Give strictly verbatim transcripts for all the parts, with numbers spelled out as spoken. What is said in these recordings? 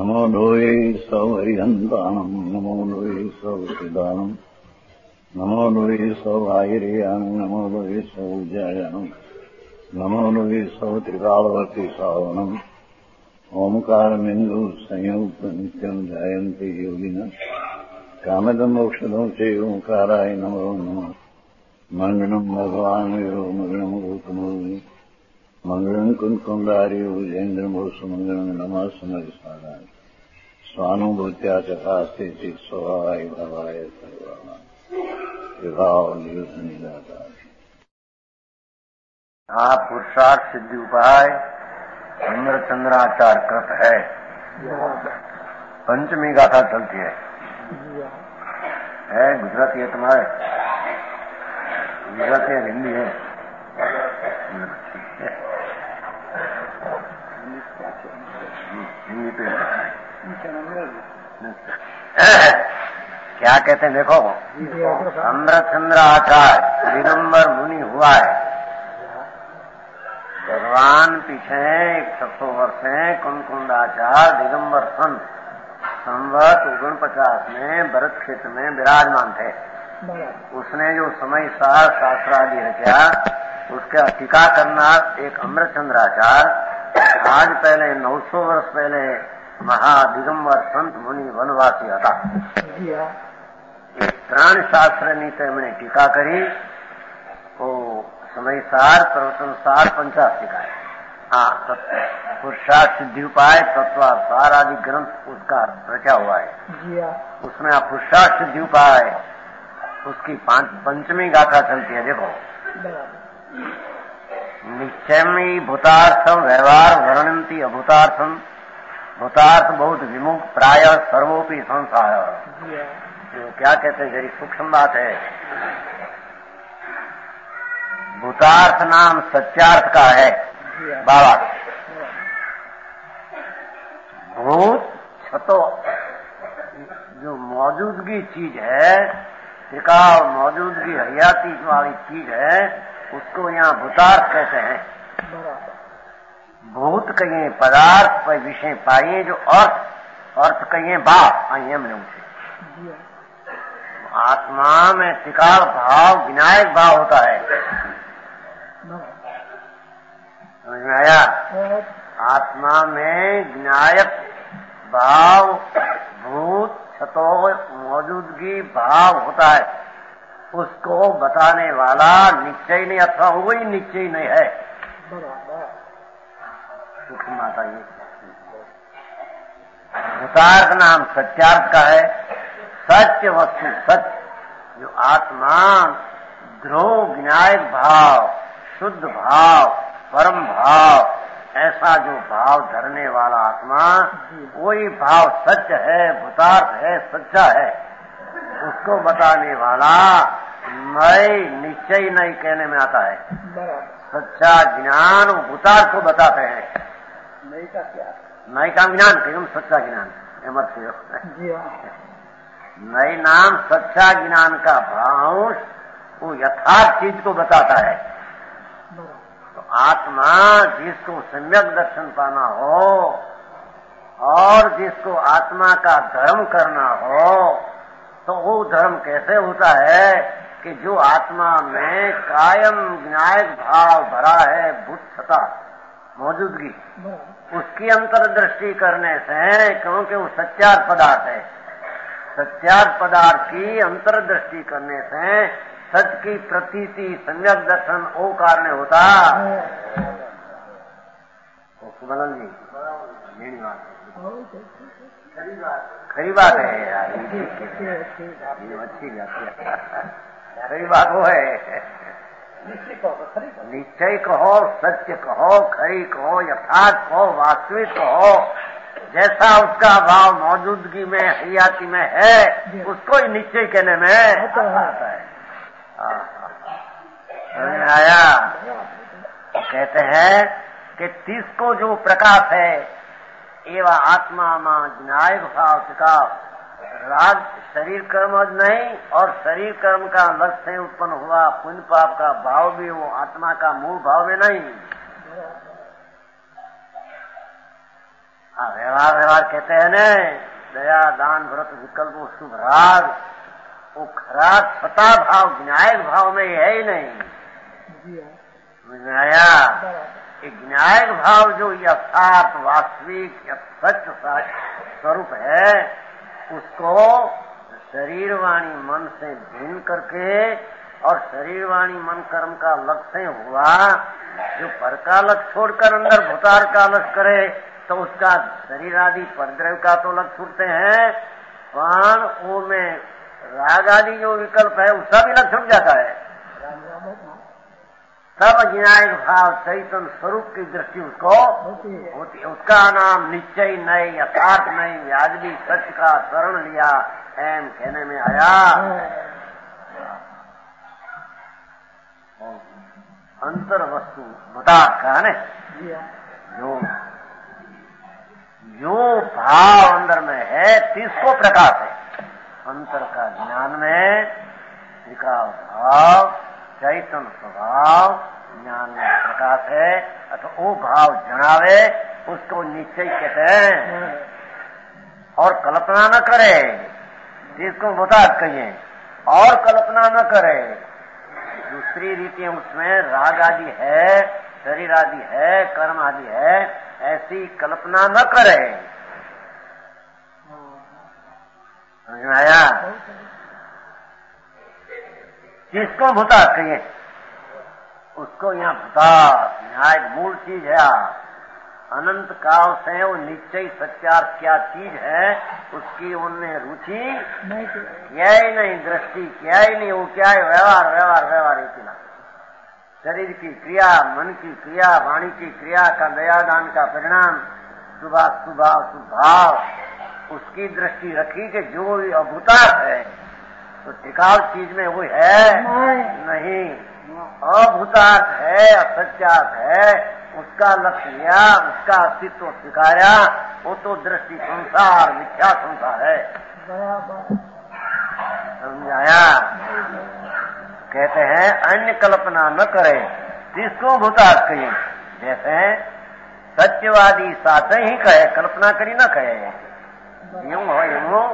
नमो लोये सौहरिहन्तानम् नमो लोये सौसिदानम् नमो लोये सौभागिर्यानम् नमो लोये सौजायानम् नमो लोये सौत्रिकालवर्ति सावनम् ओंकारमिन्दु संयुक्त नित्यम् ध्यायन्ति योगिनः कामदम् मोक्षदम् च ओंकाराय नमो नमः मङ्गलम् भगवान् वीरो मङ्गलम् गौतमोऽग्नि मङ्गलम् कुन्कुण्डारि भुजेन्द्रमोसु मङ्गलम् नमः समरिसाराय स्वानुभूत्या चकास्ते चित् स्वभावाय भवाय सर्वाणाम् विभाव नियुद्ध निराकार। हाँ, पुरुषार्थ सिद्धि उपाय चंद्रचंद्राचार कृत है। पंचमी गाथा चलती है है गुजराती है तुम्हारे? गुजराती है हिंदी है? हिंदी पे क्या कहते हैं देखो, चंद्रचंद्र आचार दिगंबर मुनि हुआ है। भगवान पीछे एक छह सौ वर्ष है कुंकुंडाचार दिगंबर सन संवत उगन पचास में भरत क्षेत्र में विराजमान थे। उसने जो समय सार शास्त्र आदि रचा उसका टीका करना एक अमृतचंद्राचार आज पहले नौ सौ वर्ष पहले महादिगंबर संत मुनि वनवासी था। ત્રણ શાસ્ત્રની તેમણે ટીકા કરી તો સમયસાર પ્રવચનસાર પંચાસ ટીકા है। हाँ, पुरुषार्थ सिद्धि उपाय तत्वासार आदि ग्रंथ उसका रचा हुआ है। उसमें आप पुरुषार्थ सिद्धि उपाय उसकी पांच पंचमी गाथा चलती है। देखो, निश्चयमी भूतार्थम व्यवहार वर्णंती अभूतार्थम भूतार्थ बहुत विमुख प्राय सर्वोपि संसार। तो क्या कहते हैं, जरी सूक्ष्म बात है। भूतार्थ नाम सत्यार्थ का है बाबा। भूत छतो जो मौजूदगी चीज है, टिकाव मौजूदगी हयाती वाली चीज है, उसको यहाँ भूतार्थ कहते हैं। भूत कहिए पदार्थ पर विषय पाइए जो अर्थ अर्थ कहिए भाव आइए हमने उसे आत्मा में टिकाव भाव विनायक भाव होता है। समझ में आया? आत्मा में विनायक भाव भूत छतो मौजूदगी भाव होता है। उसको बताने वाला निश्चय नहीं अथवा वही निश्चय नहीं है। सूक्ष्म माता ये भूतार्थ नाम सत्यार्थ का है। सत्य वस्तु सत्य जो आत्मा ध्रुव विनायक भाव शुद्ध भाव परम भाव ऐसा जो भाव धरने वाला आत्मा वही भाव सत्य है, भूतार्थ है, सच्चा है। उसको बताने वाला मैं निश्चय नहीं कहने में आता है। सच्चा ज्ञान भूतार्थ को बताते हैं। नहीं का क्या नहीं का ज्ञान केवल सच्चा ज्ञान मत नई नाम सच्चा ज्ञान का भाव वो यथार्थ चीज को बताता है। तो आत्मा जिसको सम्यक दर्शन पाना हो और जिसको आत्मा का धर्म करना हो तो वो धर्म कैसे होता है कि जो आत्मा में कायम विनायक भाव भरा है, भूत छटा मौजूदगी, उसकी अंतर्दृष्टि करने से, क्योंकि वो सत्यार्थ पदार्थ है, सत्यार्थ पदार्थ की अंतर्दृष्टि करने से सत्य की प्रतीति सम्यक दर्शन ओ कारण होता। सुमलन जी मेरी बात खरी बात है यार, ये अच्छी बात है, खरी बात वो है। निश्चय कहो, सत्य कहो, खरी कहो, यथार्थ कहो, वास्तविक कहो, जैसा उसका भाव मौजूदगी में हयाती में है उसको ही निश्चय कहने में आता है। समझ आया? कहते हैं कि तिसको जो प्रकाश है एवं आत्मा मां विनायक भाव टिका राग शरीर कर्म नहीं और शरीर कर्म का लक्ष्य से उत्पन्न हुआ पुण्य पाप का भाव भी वो आत्मा का मूल भाव में नहीं। व्यवहार व्यवहार कहते हैं न, दया दान व्रत विकल्प शुभ राग, वो खराब छठा भाव ज्ञायक भाव में है ही नहीं। समझ में आया? एक ज्ञायक भाव जो यथार्थ वास्तविक सच स्वरूप है, उसको शरीर वाणी मन से भिन्न करके, और शरीर वाणी मन कर्म का लक्ष्य हुआ, जो पर का लक्ष्य छोड़कर अंदर भूतार का लक्ष्य करे तो उसका शरीर आदि परद्रव्य का तो लक्ष्य छूटते हैं, पण वो में राग आदि जो विकल्प है उसका भी लक्ष्य छूट जाता है। तब ज्ञायक भाव चैतन्य स्वरूप की दृष्टि उसको होती है। उसका नाम निश्चय नहीं, यथार्थ नहीं, वाजबी सच का शरण लिया एम कहने में आया। अंतर वस्तु बता का है जो जो भाव अंदर में है तीसको प्रकाश है। अंतर का ज्ञान में विकास भाव चैतन्य स्वभाव ज्ञान में प्रकाश है, अथवा वो भाव जनावे उसको निश्चय कहते हैं। और कल्पना न करे, जिसको बता कहिए, और कल्पना न करे। दूसरी रीति उसमें राग आदि है, शरीर आदि है, कर्म आदि है, ऐसी कल्पना न करे। समझ में आया? जिसको भूता कहिए उसको यहाँ भूता न्याय मूल चीज है। अनंत काल से वो निश्चय सत्यार्थ क्या चीज है उसकी उनमें रुचि क्या ही नहीं, दृष्टि क्या ही नहीं। वो क्या है? व्यवहार व्यवहार व्यवहार इतना शरीर की क्रिया, मन की क्रिया, वाणी की क्रिया का दयादान का परिणाम सुबह सुबह सुभाव उसकी दृष्टि रखी कि जो अभूतार्थ है तो टिकाऊ चीज में वो है नहीं, अभूतार्थ है, असत्यार्थ है, उसका लक्ष्य लिया, उसका अस्तित्व स्वीकारा, वो तो दृष्टि संसार मिथ्या संसार है। समझाया? कहते हैं अन्य कल्पना न करे, जिसको भूतार्थ कहिए। जैसे सत्यवादी साथ ही कहे, कल्पना करी न कहे, यूं हो यूं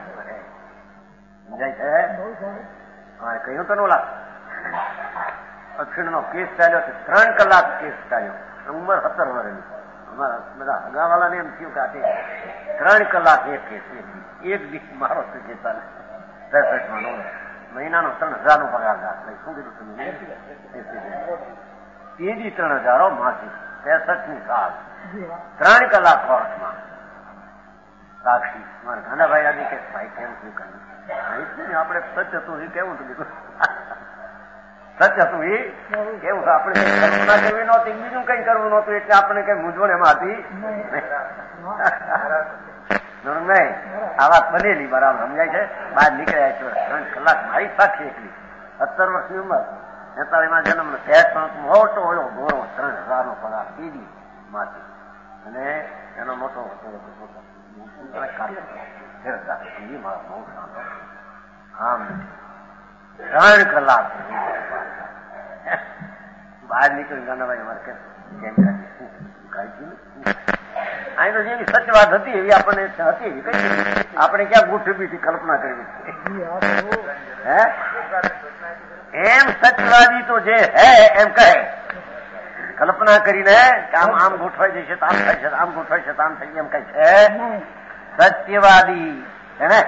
जैसे हाँ कहूं तो नोला અક્ષીણનો કેસ ચાલ્યો તો ત્રણ કલાક કેસ ચાલ્યો, ઉંમર સત્તર વર્ષની. અમારા બધા હગાવાળાને એમ થયું કે આ ત્રણ કલાક એક કેસ, એક દિવસ મારો કેસ ચાલે ત્રેસઠમાં નો મહિનાનો ત્રણ હજારનો પગાર લઈ શું કીધું તમે? ત્રીજી ત્રણ હજારો માસી ત્રેસઠની સાલ ત્રણ કલાક કોર્ટમાં સાક્ષી મારા ગાંડાભાઈ આદિ કે ભાઈ કેમ શું કર્યું? આપણે સચ હતું એ કેવું હતું બીજું સચ હતું એ કેવું આપણે કલ્પના કરવી નહોતી, બીજું કઈ કરવું નહોતું, એટલે આપણે કઈ મૂંઝવણ એમાં હતી નહીં. આ વાત બનેલી બરાબર સમજાય છે. બહાર નીકળ્યા છે ત્રણ કલાક મારી સાક્ષી એકલી સત્તર વર્ષની ઉંમર તેતાલીમાં જન્મ સેટ મોટો ઓળો ગોળો ત્રણ હજાર નો પગાર સીધી માંથી અને એનો મોટો આમ ત્રણ કલાક બહાર નીકળી ગાંડાભાઈ અમારે કેમ કાઢી અહીં તો જેવી સચ વાત હતી એવી આપણને હતી એવી કઈ આપણે ક્યાં ગોઠવીથી કલ્પના કરવી હે? એમ સચવાદી તો જે હે એમ કહે, કલ્પના કરીને કે આમ આમ ગોઠવાઈ જશે આમ થાય છે, આમ ગોઠવાય છે આમ થઈ એમ કઈ છે? સત્યવાદી है ना,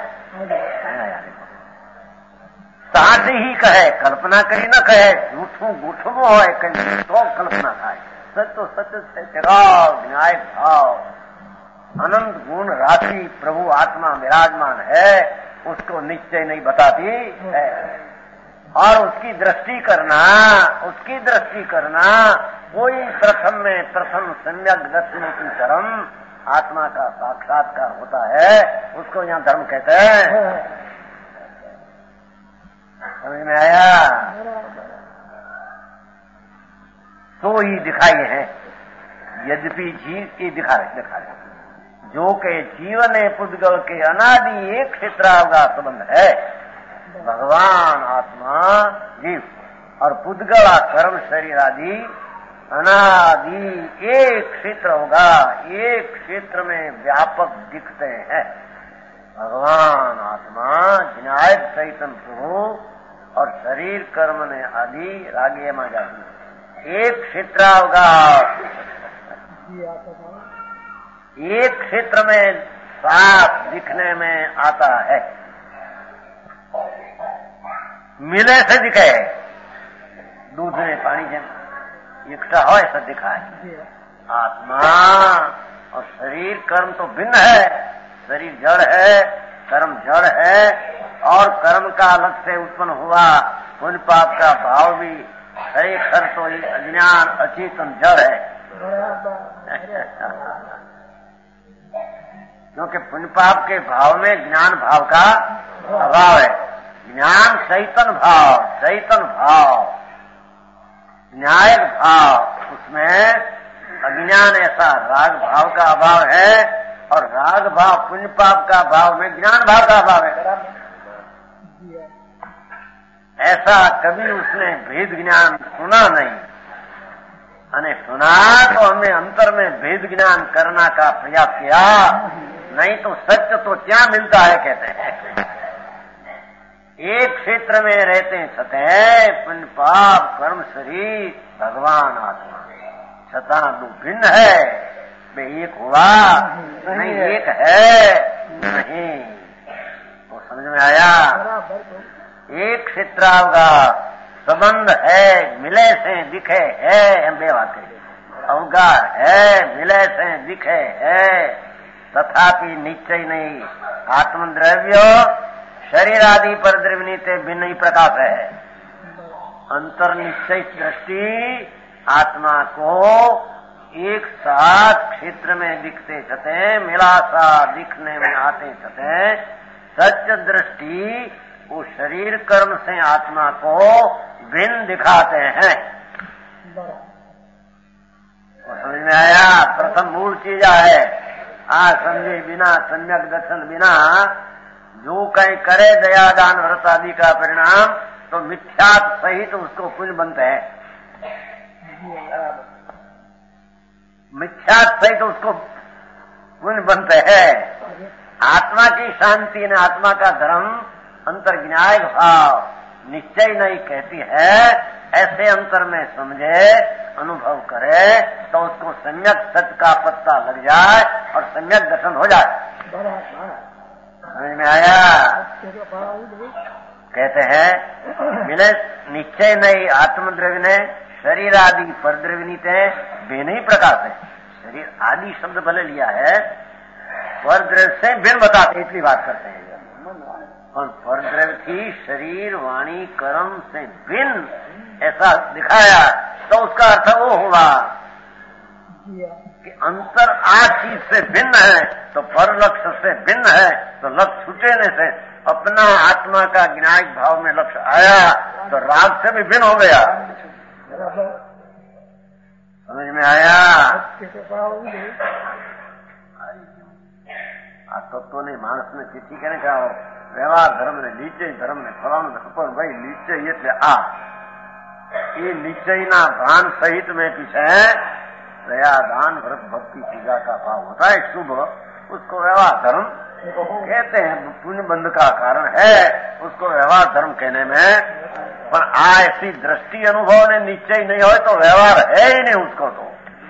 साथ ही कहे, कल्पना करी न कहे, झूठું ગોઠવું હોય કઈ તો કલ્પના થાય. સચ તો સચ છે, તેરાવ न्याय भाव अनंत गुण राशि प्रभु आत्मा विराजमान है, उसको निश्चय नहीं बताती है. और उसकी दृष्टि करना, उसकी दृष्टि करना कोई प्रथम में प्रथम सम्यक दर्शन की चरम आत्मा का साक्षात्कार होता है, उसको यहाँ धर्म कहते हैं. समझ में आया? तो ही दिखाई है, यद्यपि जीव की दिखा दिखा जो के जीवन पुद्गल के अनादि एक क्षेत्र का संबंध है. भगवान आत्मा जीव और पुद्गला कर्म शरीर आदि अनादि एक क्षेत्र होगा, एक क्षेत्र में व्यापक दिखते हैं भगवान आत्मा, विनायक चैतन्य प्रभु और शरीर कर्म ने आदि रागे में जाती एक क्षेत्र होगा, एक क्षेत्र में साफ दिखने में आता है, मिले से दिखे दूध में पानी जम इकट्ठा हो ऐसा दिखा है। आत्मा और शरीर कर्म तो भिन्न है, शरीर जड़ है, कर्म जड़ है, और कर्म का अलग से उत्पन्न हुआ पुण्य पाप का भाव भी खरेखर तो ही अज्ञान अचेतन जड़ है। क्योंकि पुण्य पाप के भाव में ज्ञान भाव का अभाव है। ज्ञान चैतन भाव, चैतन भाव, न्याय भाव, उसमें अज्ञान ऐसा राग भाव का अभाव है, और राग भाव पुण्य पाप का भाव में ज्ञान भाव का अभाव है। ऐसा कभी उसने भेद ज्ञान सुना नहीं, अने सुना तो हमें अंतर में भेद ज्ञान करना का प्रयास किया, नहीं तो सत्य तो क्या मिलता है कहते हैं। एक क्षेत्र में रहते सतह पुण्य पाप कर्म शरीर भगवान आत्मा, छता दो भिन्न है, वे एक हुआ नहीं, एक है नहीं, तो समझ में आया। एक क्षेत्र होगा, संबंध है, मिले से दिखे है, हम बेवाते अवगार है, मिले से दिखे है, तथापि निश्चय नहीं। आत्मद्रव्य शरीर आदि पर द्रविनीते भिन्न ही प्रकाश है। अंतर निश्चय दृष्टि आत्मा को एक साथ क्षेत्र में दिखते छते, मिला सा दिखने में आते छते, सत्य दृष्टि वो शरीर कर्म से आत्मा को भिन्न दिखाते हैं। समझ में आया। प्रथम मूल चीज है, आज समझे बिना सम्यक दर्शन बिना जो कहीं करे दया दान व्रत आदि का परिणाम तो मिथ्यात सहित तो उसको पुण्य बनते हैं, मिथ्यात सहित तो उसको पुण्य बनते हैं। आत्मा की शांति ने आत्मा का धर्म अंतर्ज्ञाय भाव निश्चय नहीं कहती है, ऐसे अंतर में समझे अनुभव करे तो उसको सम्यक सत्य का पत्ता लग जाए और सम्यक दर्शन हो जाए। समझ में आया। कहते हैं मिले निश्चय नहीं आत्मद्रव्य ने शरीर आदि पर द्रविनीते बे नहीं प्रकाश है। शरीर आदि शब्द भले लिया है, पर द्रव्य से भिन्न बताते इतनी बात करते हैं। और पर द्रव्य की शरीर वाणी कर्म से भिन्न ऐसा दिखाया तो उसका अर्थ वो हुआ कि अंतर आज चीज से भिन्न है तो पर लक्ष्य से भिन्न है, तो लक्ष्य छूटेने से अपना आत्मा का ज्ञायक भाव में लक्ष्य आया तो राग से भी भिन्न हो गया। समझ में आया। आ तत्व ने मानस ने चिट्ठी कहने का व्यवहार धर्म ने निश्चय धर्म ने फलाणु खबर भाई निश्चय એટલે आ ये निश्चय ना भान सहित में पीछे दया दान व्रत भक्ति पूजा का भाव होता है शुभ, उसको व्यवहार धर्म कहते हैं। पुण्य बंध का कारण है उसको व्यवहार धर्म कहने में, पर आ ऐसी दृष्टि अनुभव ने निश्चय नहीं हो तो व्यवहार है ही नहीं उसको। तो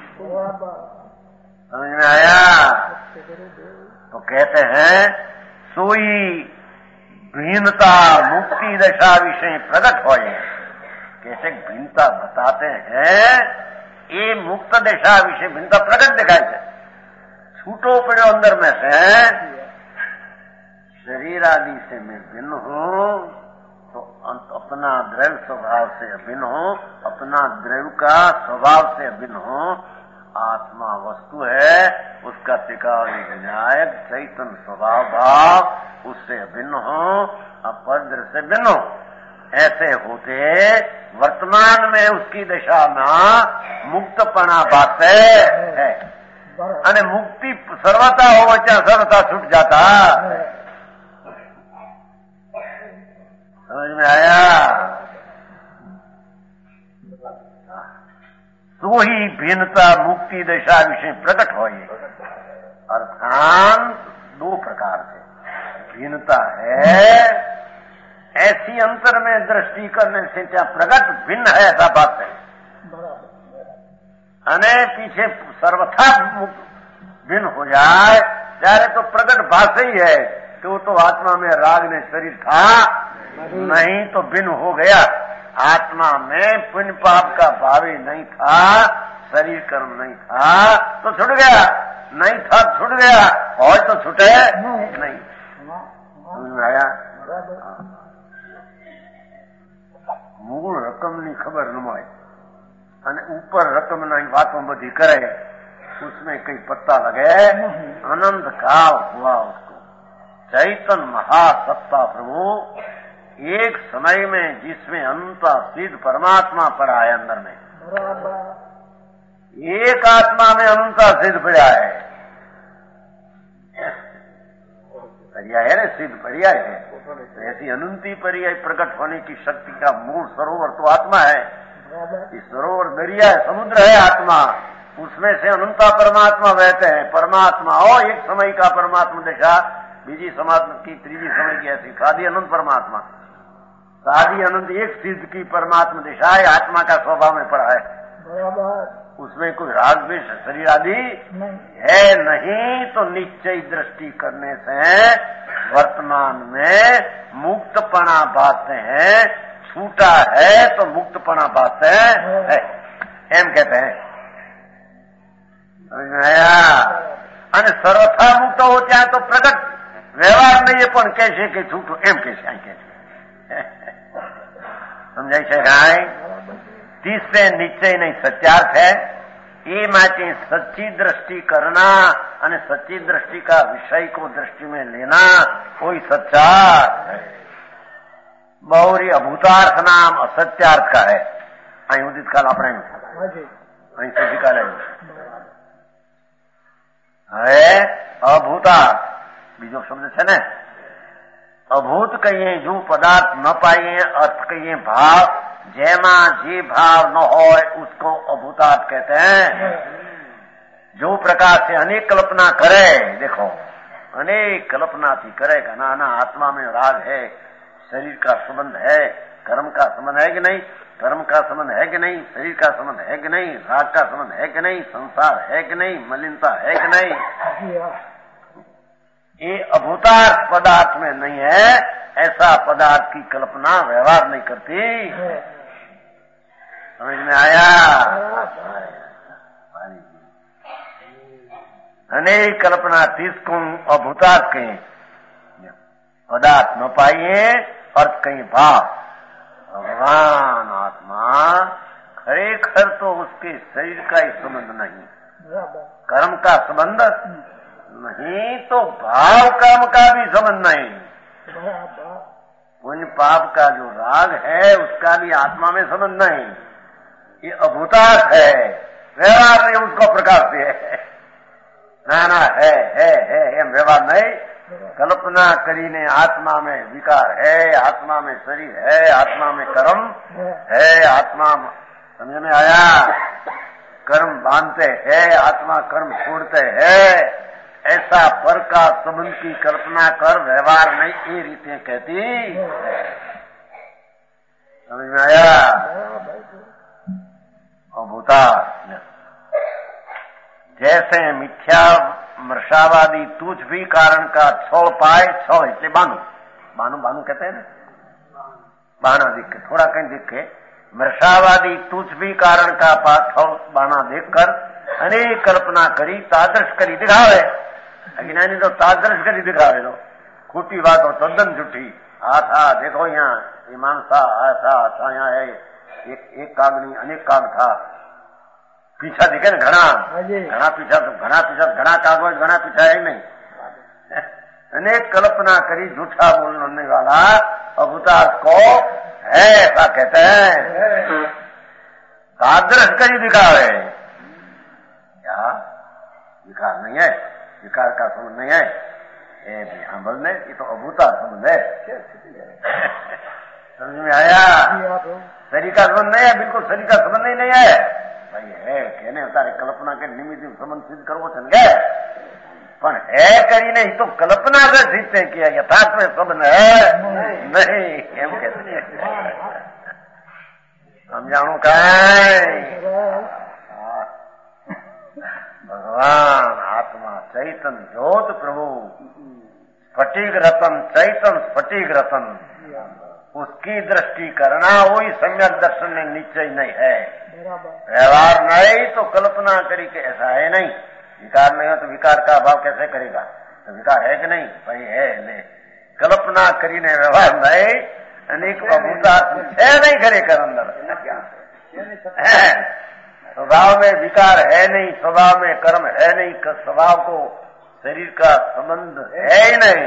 समझ में आया। तो कहते हैं सोई भिन्नता मुक्ति दशा विषय प्रकट हो, कैसे भिन्नता बताते हैं ये मुक्त दशा विषय भिन्नता प्रकट दिखाई दे। छूटो पड़ो अंदर में से शरीर आदि से मैं भिन्न हूं तो अपना द्रव्य स्वभाव से अभिन्न हूं, अपना द्रव्य का स्वभाव से अभिन्न हूं। आत्मा वस्तु है, उसका टिकाव विनायक चैतन्य स्वभाव भाव उससे अभिन्न हूं, अपर द्रव्य से भिन्न हूं। ऐसे होते वर्तमान में उसकी दशा में मुक्तपना बात है, अने मुक्ति सर्वता हो क्या सर्वता छूट जाता। समझ में आया। तो ही भिन्नता मुक्ति दशा विषय प्रकट हो। अर्थात दो प्रकार से भिन्नता है, ऐसी अंतर में दृष्टि करने से क्या प्रकट भिन्न है, ऐसा बात है। अने पीछे सर्वथा भिन्न हो जाए ત્યારે तो प्रकट भाष ही है कि वो तो आत्मा में राग ने शरीर था नहीं, तो भिन्न हो गया। आत्मा में पुण्य पाप का भाव ही नहीं था, शरीर कर्म नहीं था तो छूट गया, नहीं था छूट गया, और तो छूटे नहीं। समझ में आया? मूल रकमनी खबर न હોય અને ઉપર रकमની વાતો બધી કરે, उसमें कई पत्ता लगे, आनंद काल हुआ उसको। चैतन्य महासत्ता प्रभु एक समय में जिसमें अनंत सिद्ध परमात्मा पड़ा है अंदर में, एक आत्मा में अनंत सिद्ध पड़ा है, पर्याय है ना, सिद्ध पर्याय है। तो ऐसी अनंती पर्याय प्रकट होने की शक्ति का मूल सरोवर तो आत्मा है। इस सरोवर दरिया है, समुद्र है आत्मा, उसमें से अनंता परमात्मा बहते हैं। परमात्मा और एक समय का परमात्मा दशा, बीजी समात्मा की, त्रीजी समय की, ऐसी साधी अनंत परमात्मा, साधी अनंत एक सिद्ध की परमात्मा दिशा है, आत्मा का स्वभाव में पड़ा है। उसमें कोई राग भी शरीर आदि है नहीं, तो निश्चय दृष्टि करने से वर्तमान में मुक्तपना भासते हैं, छूटा है तो मुक्तपना भासते है, एम कहते हैं। અને સર્વથા મુક્ત હો ત્યાં તો પ્રગટ વ્યવહાર નહીં, એ પણ કહેશે કે છૂટું એમ કહેશે, આ કહે સમજાય છે કાંઈ? तीसरे निश्चय नहीं सत्यार्थ है, ये माटे सच्ची दृष्टि करना અને सच्ची दृष्टि का विषय को दृष्टि में लेना कोई सत्यार्थ है। बहुरी अभूतार्थ नाम असत्यार्थ का है। અહીં ઉદિત કાલ આપણે અહીં સુધી કાલે હવે અભૂતાર્થ બીજો શબ્દ છે ને, અભૂત કહીએ જો પદાર્થ ન પાઈએ, अर्थ कहिए भाव, जैमा जी भाव न हो उसको अभूतार्थ कहते हैं। जो प्रकार से अनेक कल्पना करे, देखो अनेक कल्पना थी करेगा ना ना, आत्मा में राग है, शरीर का संबंध है, कर्म का संबंध है कि नहीं, कर्म का संबंध है कि नहीं, शरीर का संबंध है कि नहीं, राग का संबंध है कि नहीं, संसार है कि नहीं, मलिनता है कि नहीं, ये अभूतार्थ पदार्थ में नहीं है। ऐसा पदार्थ की कल्पना व्यवहार नहीं करती। समझ में आया? अनेक कल्पना तीसको अभूतार्थ कहीं पदार्थ न पाइए, अर्थ कहीं भाव। भगवान आत्मा खरेखर तो उसके शरीर का ही संबंध नहीं, कर्म का संबंध नहीं, तो भाव कर्म का भी संबंध नहीं। पुण्य पाप का जो राग है उसका भी आत्मा में संबंध नहीं। ये अभूतार्थ है, व्यवहार नहीं उसको प्रकार से है। ना ना है है है एम व्यवहार नहीं। कल्पना करीने आत्मा में विकार है, आत्मा में शरीर है, आत्मा में कर्म है, आत्मा समझ में आया? कर्म बांधते हैं, आत्मा कर्म छोड़ते हैं। ऐसा पर का संबंध की कल्पना कर व्यवहार नहीं, ये रीतें कहती। समझ में आया? अभूतार्थ जैसे मिथ्या मृषावादी तुझ भी कारण का छल पाए, छल એટલે બાનું બાનું બાનું कहते हैं ना, बाना दिखे थोड़ा कहीं दिखे, मृषावादी तुझ भी कारण का छल बाना देखकर अनेक कल्पना करी, तादृश करी दिखावे। अज्ञानी तो तादृश करी दिखावे तो खोटी बात हो, तद्दन झूठी। आ था देखो यहाँ ये मानसा ऐसा था, यहाँ है एक एक काग नहीं अनेक काग था, पीछा दिखे ना घना घना पीछा, तो घना पीछा घना काग हो, घना पीछा है नहीं। अनेक कल्पना करी झूठा बोलने वाला अभूतार्थ को है ऐसा कहते हैं। तादृश करी दिखावे, क्या विकार नहीं है, विकार का संबंध नहीं है, ये हम बोलने ये तो अभूतार्थ संबंध है। समझ में आया? शरीर का संबंध नहीं है, बिल्कुल शरीर का संबंध ही नहीं है। ભાઈ હે કેને તારે કલ્પના કે નિમિત્ત સંબંધ સિદ્ધ કરવો છે ને પણ હે કરીને એ તો કલ્પના જ સિદ્ધ છે કે યથાર્થ में સંબંધ હે નહીં એમ કે સમજાણું કાંઈ भगवान आत्मा चैतन ज्योत प्रभु स्फटिक रतन चैतन स्फटिक रतन उसकी दृष्टि करना वही सम्यक दर्शन में निश्चय नहीं है। व्यवहार नहीं तो कल्पना करी के ऐसा है नहीं। विकार नहीं हो तो विकार का अभाव कैसे करेगा? तो विकार है कि नहीं? भाई है ले कल्पना करी ने व्यवहार नहीं अनेक प्रभुता है नहीं करे कर अंदर स्वभाव में विकार है नहीं, स्वभाव में कर्म है नहीं, स्वभाव को शरीर का संबंध है ही नहीं।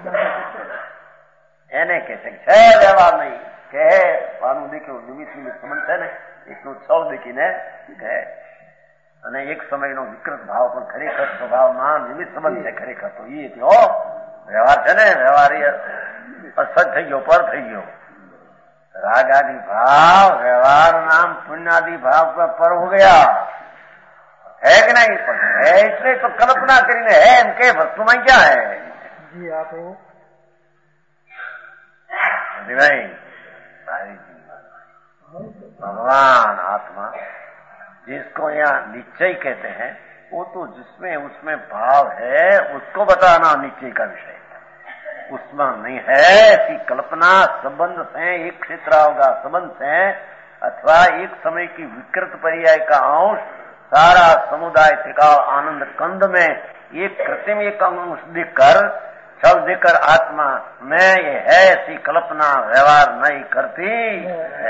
એને કે છે છે વ્યવહાર નહીં કે પાનું દેખ્યું નિમિત્ત નિમિત્ત સંબંધ છે ને એકનું સૌ દેખીને કહે અને એક સમયનો વિકૃત ભાવ પણ ખરેખર સ્વભાવમાં નિમિત્ત સંબંધ છે ખરેખર તો એ થયો વ્યવહાર છે ને વ્યવહાર અસત થઈ ગયો પર થઈ ગયો। राग आदि भाव व्यवहार नाम पुण्य आदि भाव पर पर हो गया है कि नहीं? पर है इसलिए तो कल्पना करीने है इनके वस्तु में क्या है जी आप भाई भगवान आत्मा जिसको यहाँ निश्चय कहते हैं वो तो जिसमें उसमें भाव है उसको बताना निश्चय का विषय उसमें नहीं है कि कल्पना संबंध से एक क्षेत्र होगा संबंध से अथवा एक समय की विकृत पर्याय का अंश सारा समुदाय टिकाव आनंद कंद में एक कृत्रिम एक अंश देखकर शब्द देकर आत्मा में ये है ऐसी कल्पना व्यवहार नहीं करती है।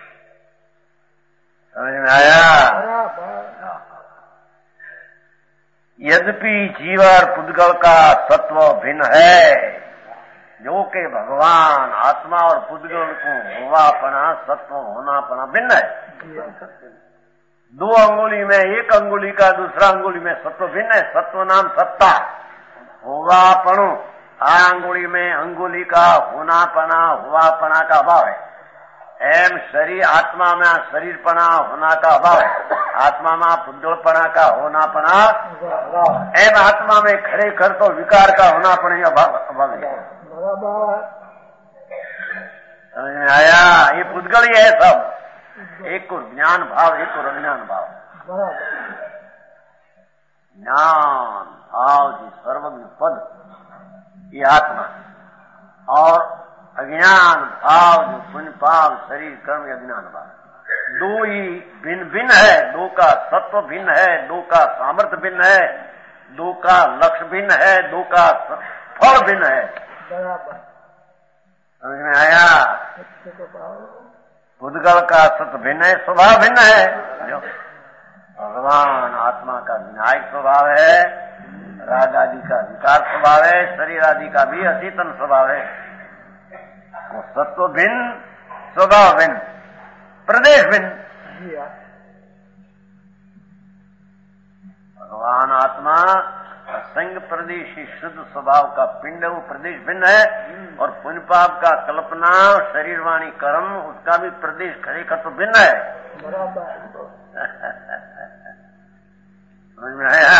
समझ में आया? यद्यपि जीव और पुद्गल का सत्व भिन्न है जो कि भगवान आत्मा और पुद्गल को होवापना सत्व होनापना भिन्न है। दो अंगुली में एक अंगुली का दूसरा अंगुली में सत्व भिन्न है। सत्व नाम सत्ता होवापणु आ अंगुली में अंगुली का होनापना हुआपना का अभाव है। एम शरीर आत्मा में शरीरपना होना का अभाव है। आत्मा में पुद्गलपना का होनापना एम आत्मा में खरेखर तो विकार का होनापना अभाव अभाव है। समझ में आया? ये पुद्गल ही है सब। एक को ज्ञान भाव एक को अज्ञान भाव। ज्ञान भाव जी सर्वज्ञ पद ये आत्मा और अज्ञान भाव जो पुण्य पाप शरीर कर्म अज्ञान भाव दो ही भिन्न भिन्न है। दो का सत्व भिन्न है, दो का सामर्थ्य भिन्न है, दो का लक्ष्य भिन्न है, दो का फल भिन्न है। समझ में आया? पुद्गल का सत्व भिन्न है, स्वभाव भिन्न है। भगवान आत्मा का विनायक स्वभाव है, राग आदि का विकार स्वभाव है, शरीर आदि का भी अचेतन स्वभाव है। वो सत्व भिन्न, स्वभाव भिन्न, प्रदेश भिन्न। भगवान आत्मा असंग प्रदेशी शुद्ध स्वभाव का पिंड वो प्रदेश भिन्न है और पुण्य पाप का कल्पना शरीर वाणी कर्म उसका भी प्रदेश खरेखर तो भिन्न है। समझ में आया?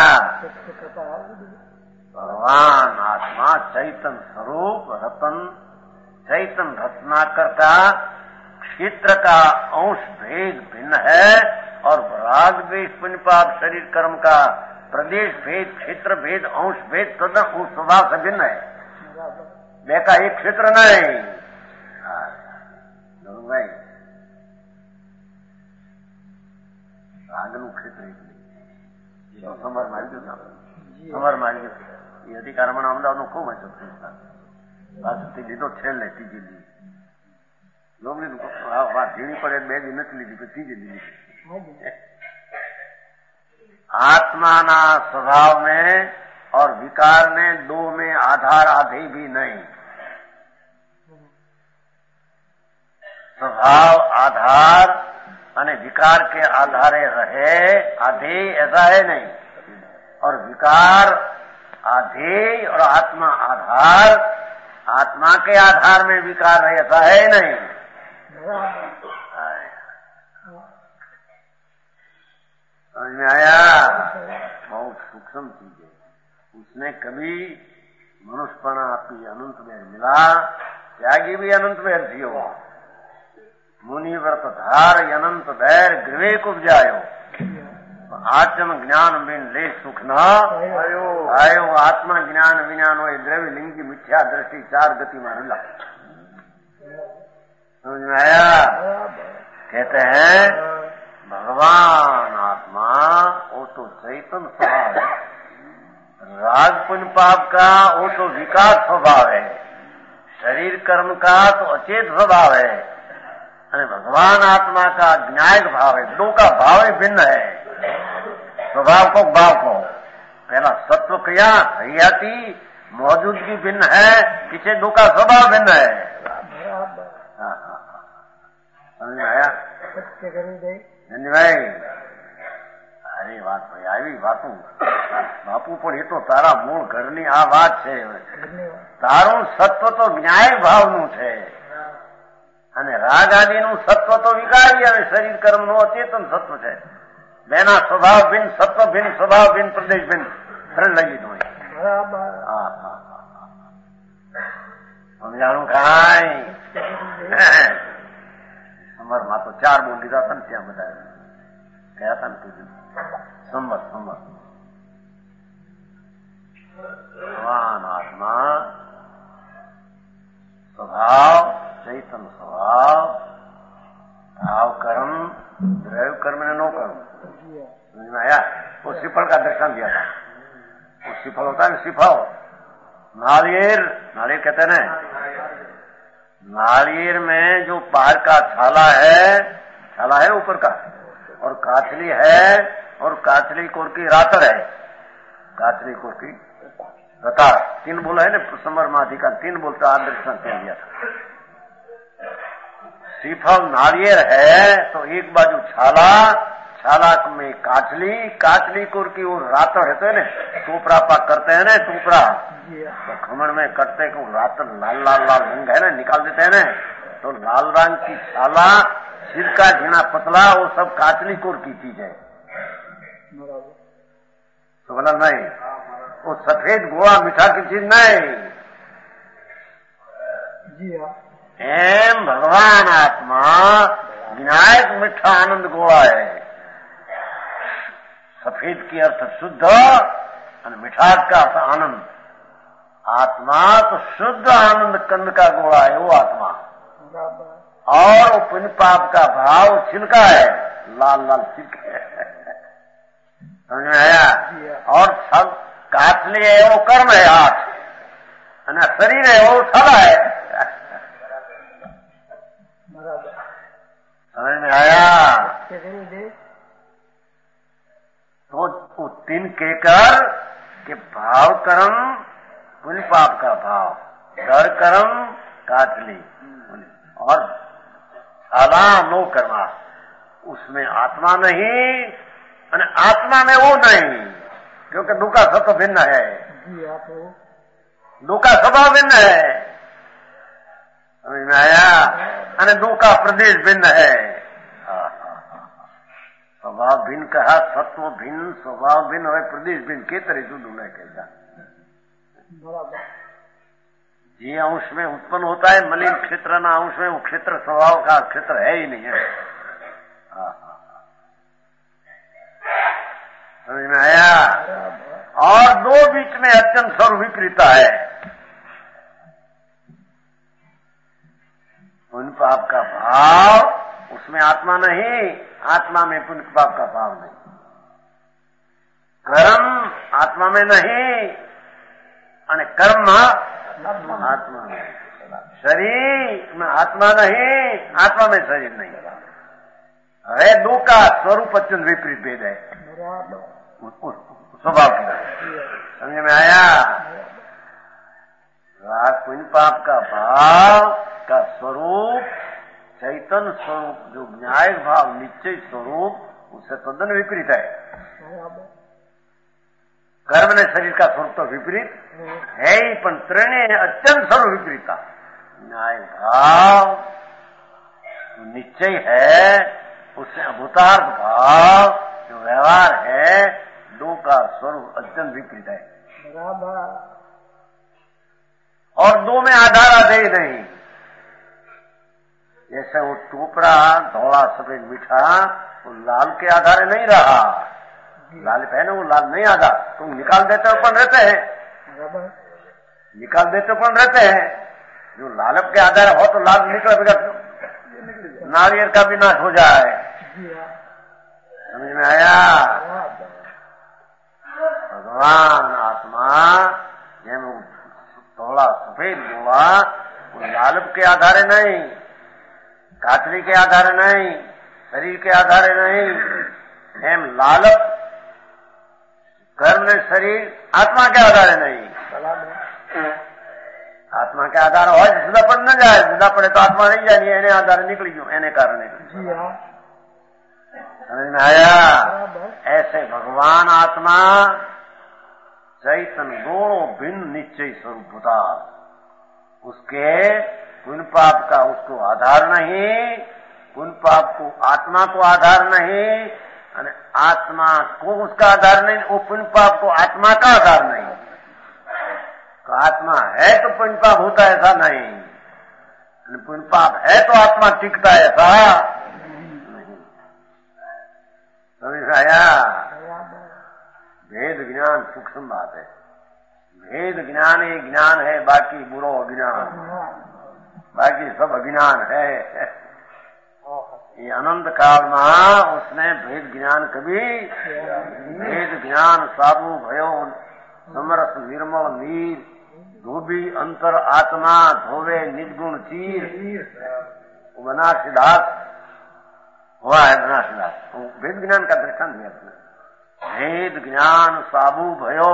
भगवान आत्मा चैतन स्वरूप रतन चैतन रत्नाकर का क्षेत्र का अंश भेद भिन्न है और राग द्वेष पुण्य पाप शरीर कर्म का प्रदेश भेद क्षेत्र भेद अंश भेद तदन उस स्वभाव से भिन्न है। वे का एक क्षेत्र नहीं भाई આગનું ક્ષેત્ર સમર મારી ગયું સમર મારી ગયું એ અધિકારમાં અમદાવાદનું ખૂબ હશે પાછળથી લીધો છેલ્લે ત્રીજી લીધી લોમની વાત ઝીણી પડે બે દી નથી લીધી ત્રીજી લીધી। आत्माना स्वभाव में और विकार में दो में आधार आधे भी नहीं। स्वभाव आधार અને विकार के आधारे रहे आधे ऐसा है नहीं और विकार आधे और आत्मा आधार आत्मा के आधार में विकार है ऐसा है नहीं। समझ में आया? बहुत सूक्ष्म चीज है। उसने कभी मनुष्यपना आपकी अनंत में मिला, त्यागी भी अनंत में थियो, मुनि व्रत धार अनंत बैर गृहे को उपजायो, आत्म ज्ञान बिन ले सुख न आयो आयो आत्मा ज्ञान विज्ञान हो द्रव्य लिंग की मिथ्या दृष्टि चार गति मारूला। समझ में आया? कहते हैं भगवान आत्मा वो तो चैतन्य स्वभाव है, राग पुण्य पाप का वो तो विकास स्वभाव है, शरीर कर्म का तो अचेत स्वभाव है, अरे भगवान आत्मा का ज्ञायक भाव है। दो का भाव ही भिन्न है, स्वभाव को भाव को। पहला सत्व क्रिया हरियाती मौजूदगी भिन्न है, पीछे दो का स्वभाव भिन्न है। समझ में आया धन्य भाई? अरे વાત ભાઈ આવી વાતું બાપુ, પણ એ તો તારા મૂળ ઘરની આ વાત છે। તારું સત્વ તો ન્યાય ભાવનું છે અને રાગ આદિનું સત્વ તો વિકારી અને શરીર કર્મનું અચેતન સત્વ છે। બેના સ્વભાવ ભિન્ન, સત્વ ભિન્ન, સ્વભાવ ભિન્ન, પ્રદેશ ભિન્ન, ત્રણ લઈ લીધું। હા હા સમજાણું કાંઈ? સમરમાં તો ચાર બોલ લીધા હતા ને, ત્યાં બધા ગયા હતા ને કીધું સંમત સંમત ભગવાન આત્મા स्वभाव चैतन्य स्वभाव, भाव कर्म द्रव्य कर्म ने नो कर्म। समझ में आया? वो सिफल का दर्शन दिया था। वो सिफल होता है सिफल, नारियल, नारियल कहते हैं ना, नारियल में जो बाहर का छाला है, छाला है ऊपर का, और काचली है, और काचली कोर की रातर है, काचली कोर की रतार, तीन बोला है ना समर माधिका, तीन बोलता आदर्शन कह दिया था। सीफल नारियल है तो एक बाजू छाला, छाला में काचली, काचली कोर की वो रातर है तो ना टोपरा पाक करते हैं ना, टोपरा तो खमण में कटते को रातर लाल लाल लाल रंग है ना, निकाल देते हैं ना, तो लाल रंग की छाला, सिरका झीना पतला, वो सब काचली कोर की चीज है। तो बोला नहीं, वो सफेद गोवा मीठा की चीज नहीं। एम भगवान आत्मा विनायक मीठा आनंद गोवा है। सफेद की अर्थ शुद्ध और मिठास का अर्थ आनंद। आत्मा तो शुद्ध आनंद कंद का गोवा है वो आत्मा, और वो पुण्य पाप का भाव छिलका है, लाल लाल छिलके है। समझ में आया? और सब काचली है वो कर्म है आठ, અને શરીર है वो छला है। समझ में आया? तो वो तीन कहकर के भाव कर्म पुण्य पाप का भाव, डर कर्म काचली, और छाला नो कर्मा, उसमें आत्मा नहीं और आत्मा में वो नहीं, क्योंकि दो का सत्व भिन्न है, दो का स्वभाव भिन्न है। समझ में आया? और दो का प्रदेश भिन्न है। स्वभाव भिन्न कहा, सत्व भिन्न, स्वभाव भिन्न और प्रदेश भिन्न के तरह जुड़ है कैसा? जी अंश में उत्पन्न होता है मलिन क्षेत्र, ना अंश में वो क्षेत्र स्वभाव का क्षेत्र है ही नहीं है। समझ में आया? और दो बीच में अत्यंत सर्व विपरीता है। पुण्य पाप का भाव उसमें आत्मा नहीं, आत्मा में पुण्य पाप का भाव नहीं। कर्म आत्मा में नहीं और कर्म आत्मा में, शरीर में आत्मा नहीं, आत्मा में शरीर नहीं है। दो का स्वरूप अत्यंत विपरीत भेद है स्वभाव की। समझ में आया? राग पुण्य पाप का भाव का स्वरूप चैतन्य स्वरूप, जो न्याय भाव निश्चय स्वरूप, उससे तद्दन विपरीत है। कर्म ने शरीर का स्वरूप तो विपरीत है ही, पण त्रणेय अत्यंत सर्व विपरीता। न्याय भाव निश्चय है, उससे अभूतार्थ भाव जो व्यवहार है दो का स्वरूप अत्यंत विपरीत है बराबर। और दो में आधार आधे ही नहीं। जैसे वो टोपरा धोला सफेद मीठा वो लाल के आधार नहीं रहा, लाल पे है ना, वो लाल नहीं आधार, तुम निकाल देते हो पण रहते हैं, बराबर। निकाल देते हो पण रहते हैं। जो लालप के आधार हो तो लाल निकले बगैर नारियल का भी नाश हो जाए। समझ में आया? भगवान आत्मा જેમ ધોળા સફેદ ગોળા वो लालप के आधारे नहीं, कातरी के आधारे नहीं, शरीर के आधारे नहीं, एम लालप कर्म ने शरीर आत्मा के आधारे नहीं। आत्मा के आधार हो जुदा पड़ न जाए, जुदा पड़े तो आत्मा नहीं जानी, एने आधार निकली गयो, एने कारण निकली। समझ में आया? ऐसे भगवान आत्मा चैतन दोनों भिन्न निश्चय स्वरूप होता, उसके पुण्य पाप का उसको आधार नहीं, पुण्य पाप को आत्मा को आधार नहीं, आत्मा को उसका आधार नहीं, वो पुण्य पाप को आत्मा का आधार नहीं। तो आत्मा है तो पुण्य पाप होता है ऐसा नहीं, पुण्य पाप है तो आत्मा टिकता है ऐसा नहीं। समझ आया? भेद ज्ञान सूक्ष्म बात है। भेद ज्ञान ही ज्ञान है, बाकी बुरो अज्ञान, बाकी सब अज्ञान है। ये अनंत काल में उसने भेद ज्ञान कभी भेद ज्ञान साबु भयो समरस निर्मल नीर धोबी अंतर आत्मा धोवे निर्गुण चीर। वो बनारसीदास हुआ है, बनारसीदास भेद ज्ञान का दृष्टांत दिया उसने। भेद ज्ञान साबु भयो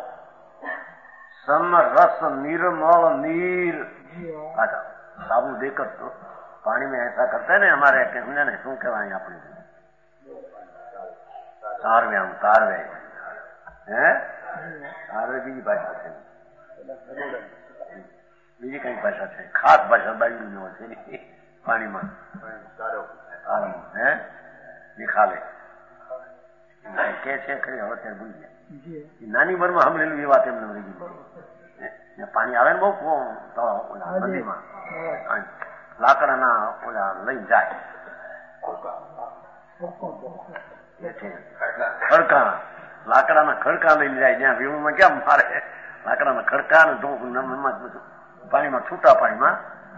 सम रस निर्मल नीर। अच्छा, साबु देकर तो पानी में ऐसा करते हैं ना हमारे ने शू कहवाय अपने तारवे आम तारवे है तारवे बीजी भाषा है, बीजी कई भाषा है, खास भाषा बाजू में होती पानी में तारम है निकाले के છે ખરી હવે ત્યારે ભૂલી ગયા। નાની ઉંમરમાં હમ લેલું એ વાત એમને રહી ગઈ। પાણી આવે ને બહુ નદીમાં લાકડાના ઓલા લઈ જાય ખડકા, લાકડાના ખડકા લઈને જાય, જ્યાં વીણુમાં કેમ મારે લાકડાના ખડકા ને બધું પાણીમાં છૂટા પાણીમાં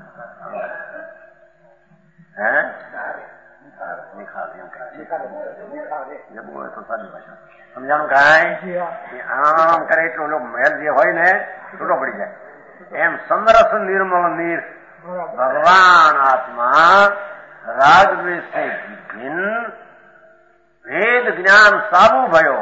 હે निकाल तो सारी भाषा समझाणु कांई आम करे तो लोग मेल जे होय ने छूटो पड़ी जाए। एम समरस निर्मल नीर भगवान आत्मा राग द्वेष से भिन्न भेद ज्ञान साबु भयो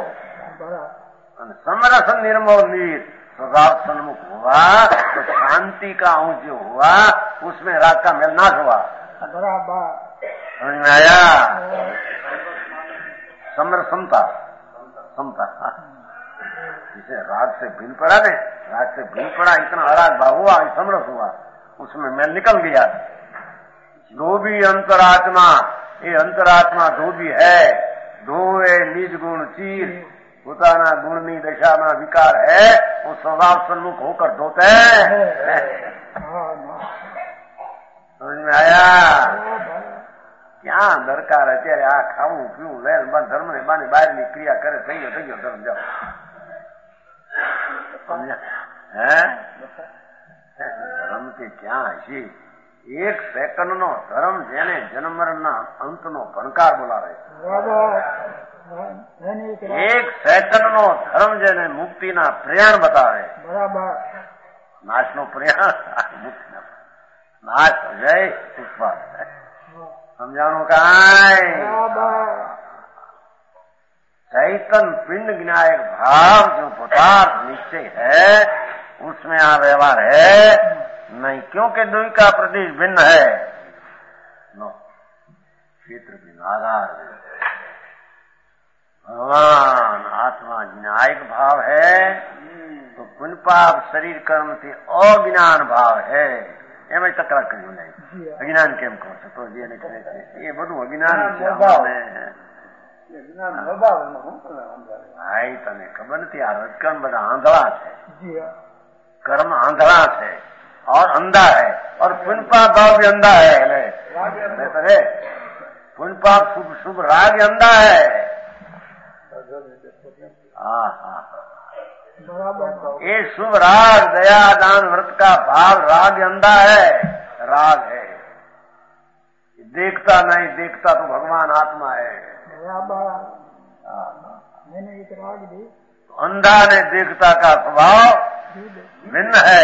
समरस निर्मल नीर स्वभाव सन्मुख हुआ तो शांति का अंश जो हुआ उसमें राग का मेल नाश हुआ। बराबर समझ में आया? समर समता समता जिसे राग से भिन्न पड़ा ने, राग से भिन्न पड़ा इतना अराग भाव हुआ, समरस हुआ, उसमें मैल निकल गया। दो भी अंतरात्मा, ये अंतरात्मा दो भी है, दो है निज गुण चीर પોતાના ગુણની દશામાં વિકાર है, वो स्वभाव सन्मुख होकर धोते हैं। समझ में आया? क्या दरकार અત્યારે આ ખાવું પીવું લેર ધર્મ ને બાની બહારની ક્રિયા કરે થઈ ગયો થઈ ગયો ધર્મ જાઓ હે ધર્મ કે ક્યાં હશે? એક સેકન્ડ નો ધર્મ જેને જન્મ મરણના અંતનો ભણકાર બોલાવે, એક સેકન્ડ નો ધર્મ જેને મુક્તિના પ્રયાણ બતાવે, બરાબર નાશ નો પ્રયાણ મુક્તિના નાશ જય પુષ્પા समझाणु कांई चैतन पिंड ज्ञायक भाव जो पदार्थ निश्चय है उसमें आ व्यवहार है नहीं, क्योंकि दुई का प्रदेश भिन्न है। नो क्षेत्र भिन्न, आधार भगवान आत्मा ज्ञायक भाव है तो पुण्य पाप शरीर कर्म से अज्ञान भाव है। एम तकरार करी अज्ञान केम कहो तो ये બધું અજ્ઞાન છે। ભાઈ તને ખબર નથી આ રજકણ બધા આંધળા છે, કર્મ આંધળા છે और अंधा है और पुण्य पाप भाव भी अंधा है। अरे पुण्य पाप शुभ शुभ राग अंधा है। हाँ हाँ ये शुभ राग दया दान व्रत का भाव राग अंधा है, राग है। देखता नहीं, देखता तो भगवान आत्मा है। अंधा ने देखता का स्वभाव भिन्न है।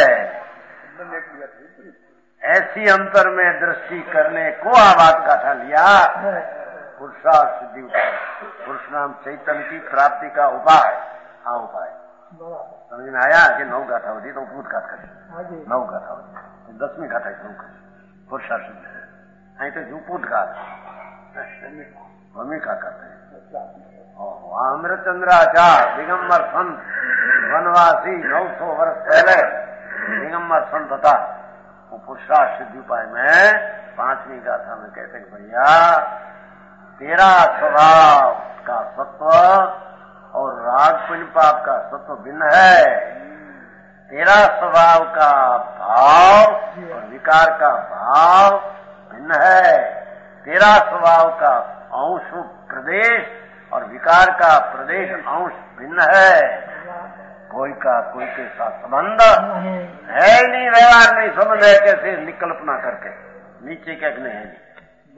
ऐसी अंतर में दृष्टि करने को आवाज गाथा लिया पुरुषार्थ सिद्धि उपाय, पुरुष नाम चैतन्य की प्राप्ति का उपाय। हाँ उपाय समझ में आया कि नौ गाथा होती तो भूत गाथ कर नौ गाथा होती दसवीं गाथा शुरू कर पुरुषार्थ सिद्धि नहीं तो जूपूत गाथ भूमिका करते हैं। अमृतचंद्राचार्य दिगंबर संत वनवासी नौ सौ वर्ष पहले दिगंबर संत था। वो पुरुषार्थ सिद्धि उपाय में पांचवी गाथा में कहते कि भैया तेरा स्वभाव का सत्व और राग पुण्य पाप का सत्व भिन्न है। तेरा स्वभाव का भाव और विकार का भाव भिन्न है। तेरा स्वभाव का अंश प्रदेश और विकार का प्रदेश अंश भिन्न है। कोई का कोई के साथ संबंध है ही नहीं, व्यवहार नहीं, संबंध है कैसे निकल्पना करके नीचे क्या नहीं है नहीं।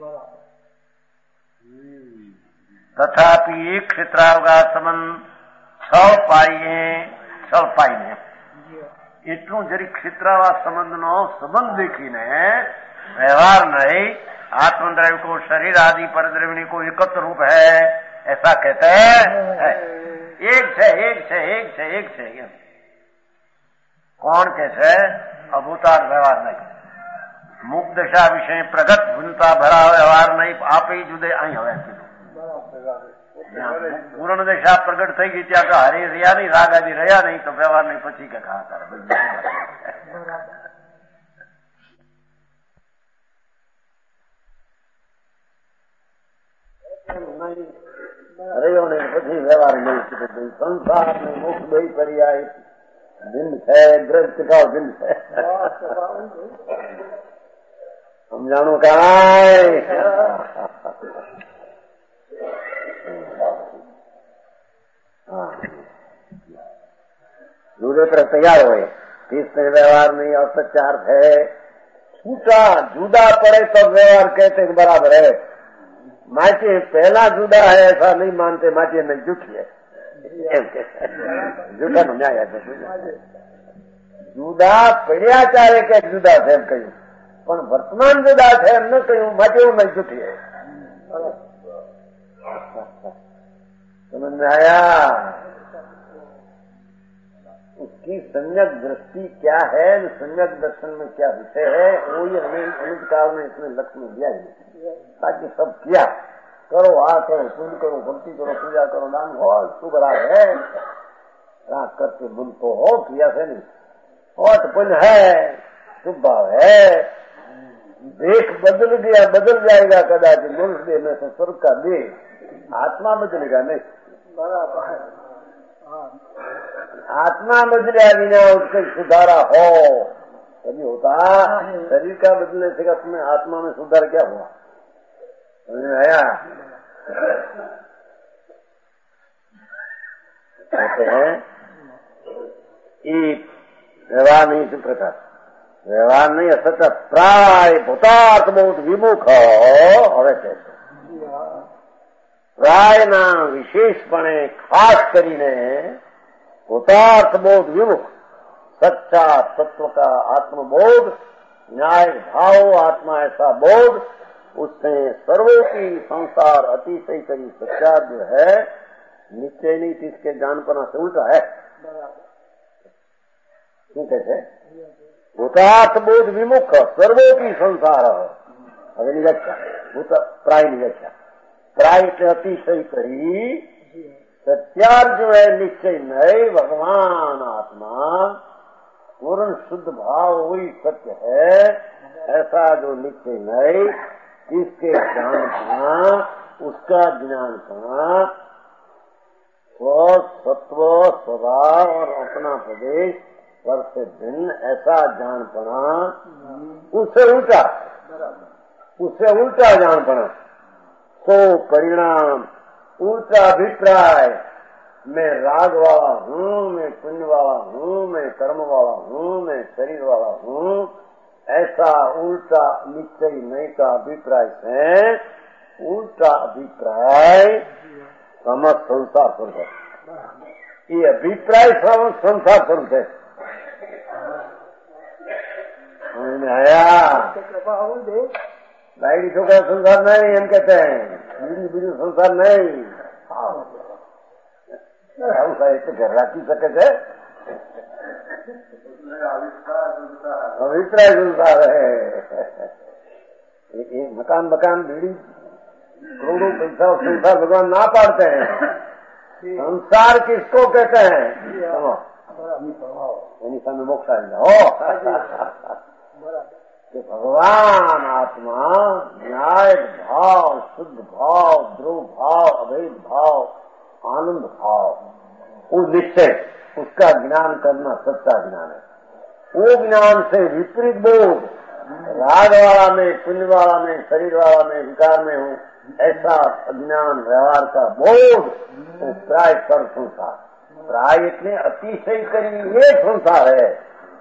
तथापि एक क्षेत्रावगा संबंध छ पाइए छ पाइने એટલું જરી ક્ષેત્રાવા સંબંધનો સંબંધ દેખીને વ્યવહાર नहीं आत्मद्रव्य को शरीर आदि परद्रव्य को एकत्र रूप है ऐसा कहते हैं। एक है एक है एक है एक है कौन कैसे अभूतार व्यवहार नहीं मुक्त दशा विषय प्रगट भूनता भरा व्यवहार नहीं आप ही जुदे आई हवे पूर्ण दशा प्रगट થઈ ગઈ ત્યાં તો હરે રહ્યા નહીં રાગ આદि રહ્યા નહીં તો વ્યવહાર નહીં પછી કે કहा કરે રહ્યો નહીં પછી વ્યવહાર નહીં સંસાર ને મુખ બે પર્યાય ભિન્ન છે દ્રવ્ય ટીકાવ ભિન્ન છે સમજાણું કાંઈ दूसरे तरफ तैयार हुए तीसरे व्यवहार नहीं और सच्चार्थ है छूटा जुदा पड़े तो व्यवहार कहते बराबर है। माचे पहला जुदा है ऐसा नहीं मानते माचे नहीं जूठी है जूठा नो न्याय है जुदा पड़िया चारे के जुदा है एम कहूं पण वर्तमान जुदा है एम न कहूं माचे वो नहीं जूठी है। समझ में आया? उसकी सम्यक दृष्टि क्या है, सम्यक दर्शन में क्या विषय है, वो ये हमें अनित काल में इसमें लक्ष्य में दिया ही ताकि सब किया करो आ करो पुण्य करो भक्ति करो पूजा करो दान हो शुभ राग है राग करके बुन तो हो किया से नहीं और तो पुण्य है शुभ भाव है। देख बदल गया बदल जाएगा कदाचित मनुष्य देह में से स्वर्ग का देह आत्मा बदलेगा नहीं। आत्मा बदले बिना उसका सुधारा हो कभी होता शरीर का बदलने से तुम्हें आत्मा में सुधार क्या हुआ समझ में आया? कहते हैं एक व्यवहार नहीं इस प्रकार व्यवहार नहीं असत प्राय भूतार्थ बहुत विमुख હવે છે પ્રાયના વિશેષપણે ખાસ કરીને भूतार्थ बोध विमुख सच्चा तत्व का आत्मबोध न्याय भाव आत्मा ऐसा बोध उसने सर्वों की संसार अतिशय करी सच्चा जो है निश्चय नहीं किसके जानपना से उल्टा है। क्यों कहते भूतार्थ बोध विमुख सर्वों की संसार अभी निरक्षा भूत प्राय निरक्षा प्राय से अतिशय करी सत्यार्थ जो है निश्चय नहीं भगवान आत्मा पूर्ण शुद्ध भाव वही सत्य है ऐसा जो निश्चय नहीं किसके जानना उसका ज्ञानपना स्व सत्व स्वभाव और अपना प्रदेश पर से भिन्न ऐसा जानपना उससे उल्टा उससे उल्टा जानपना तो परिणाम उल्टा अभिप्राय मैं राग वाला हूँ, मैं पुण्य वाला हूँ, मैं कर्म वाला हूँ, मैं शरीर वाला हूँ, ऐसा उल्टा निश्चय नहीं का अभिप्राय से उल्टा अभिप्राय समस्त संसार स्वरूप है। ये अभिप्राय समस्त संसार स्वरूप है। आया लाइट छोकरा संसार नहीं हम कहते हैं, बीजू बीजू संसार नहीं राखी सके છે अभिप्राय संसार है। ये मकान मकान बीड़ी करोड़ों पैसा संसार भगवान ना पाड़ते हैं। संसार किसको कहते हैं? यानी समय मोक्ष आ जाओ कि भगवान आत्मा न्याय भाव, शुद्ध भाव, ध्रुव भाव, अभेद भाव, आनंद भाव, वो निश्चय उसका ज्ञान करना सच्चा ज्ञान है। वो ज्ञान से विपरीत बोध राग वाला में, पुण्य वाला में, शरीर वाला में, विकार में हूँ, ऐसा अज्ञान व्यवहार का बोध वो प्राय कर संसार प्राय इतने अतिशय करी ये संसार है।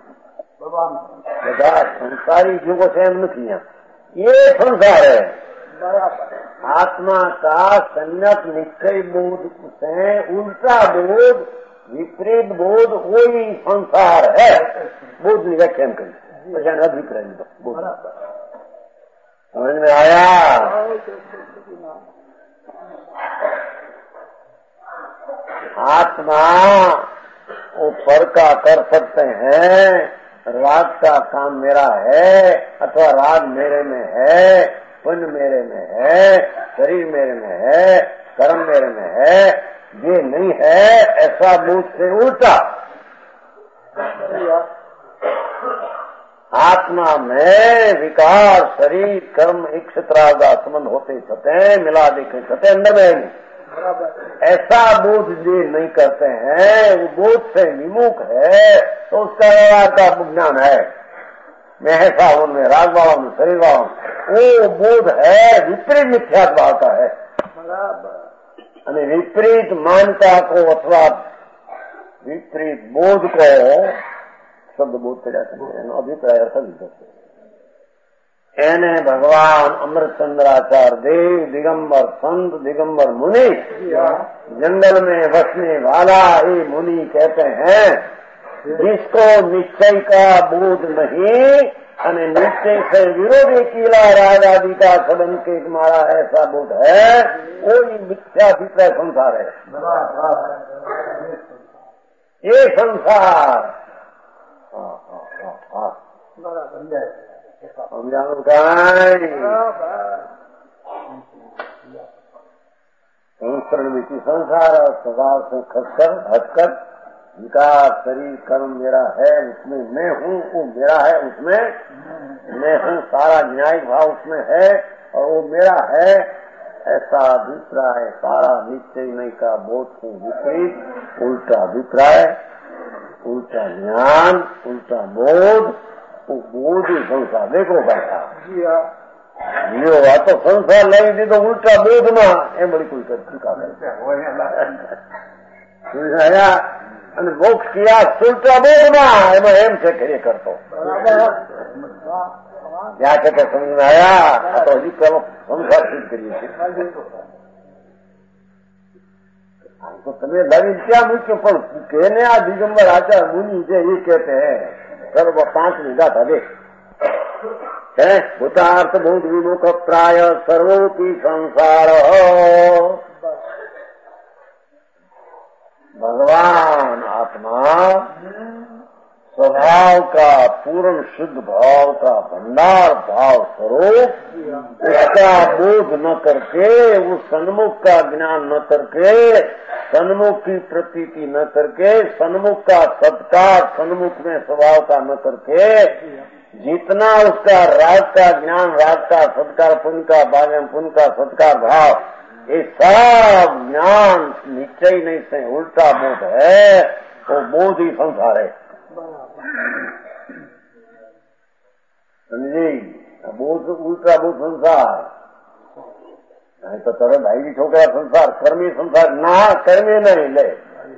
બધા संसारी युगों से हम नहीं, ये संसार है। आत्मा का सम्यक निश्चय बोध से उल्टा बोध, विपरीत बोध वही संसार है। बोध की व्याख्या करें अभिप्राय बोध समझ में आया? आत्मा वो पर का कर सकते हैं, राग का काम मेरा है अथवा राग मेरे में है, पुण्य मेरे में है, शरीर मेरे में है, कर्म मेरे में है, ये नहीं है ऐसा बोध से उल्टा आत्मा में विकार शरीर कर्म इच्छित्राग का संबंध होते छते मिला देखे छते अंदर में ऐसा बोध जो नहीं करते हैं, वो बोध से विमुख है तो उसका व्यवहार का ज्ञान है। मैं ऐसा हूं, मैं राग वाला हूं, शरीर वाला हूं, वो बोध है विपरीत मिथ्यात्व भाव का है। અને વિપરીત માનતા को अथवा विपरीत बोध को शब्द बोध કર્યા છે એનો અભિપ્રાય અર્થ લીધો છે। એને ભગવાન અમૃતચંદ્રાચાર્ય देव दिगंबर संत दिगंबर मुनि जंगल में बसने वाला ये मुनि कहते हैं, जिसको निश्चय का बोध नहीं અને निश्चय से विरोधी कीला राग आदि का सदन के मारा ऐसा बोध है, वो मिथ्याभिप्राय संसार है। ये संसार समझाओ संस्करण विधि संसार और स्वभाव से खसकर हटकर विकार शरीर कर्म मेरा है उसमें मैं हूँ, वो मेरा है उसमें मैं हूँ, सारा न्यायिक भाव उसमें है और वो मेरा है ऐसा अभिप्राय सारा निश्चय नहीं का बोध को विपरीत उल्टा अभिप्राय उल्टा ज्ञान उल्टा बोध, वो बोध ही संसार देखो बैठा यो आ तो संसार नहीं दी तो उल्टा बोध में एम बड़ी कोई चुका है અને મોક્ષ કિયા સુલટા બોધમાં એમાં એમ છે કે એ કરતો જ્યાં છે કે સમજ में आया तो हજી પેલો સંસાર સિદ્ધ કરીએ છીએ तो તમે લઈને ત્યાં મૂક્યો પણ કેને આ દિગંબર આચાર મુનિ છે એ કહેते हैं સર્વ પાંચ વિધા ભલે है ભૂતાર્થ બોધ વિમુખ પ્રાય સર્વોપી સંસાર भगवान आत्मा स्वभाव का पूर्ण शुद्ध भाव का भंडार भाव स्वरूप उसका बोध न करके, उस सन्मुख का ज्ञान न करके, सन्मुख की प्रतीति न करके, सन्मुख का सत्कार सन्मुख में स्वभाव का न करके, जितना उसका राग का ज्ञान राग का सत्कार पुण्य का भाग्य पुण्य का सत्कार भाव ये सब ज्ञान निश्चय नहीं से उल्टा बोध है, वो बोध ही संसार है। समझी? बोध उल्टा बोध संसार नहीं तो तरह भाई छोकरा संसार कर्मी संसार ना कर्मी नहीं ले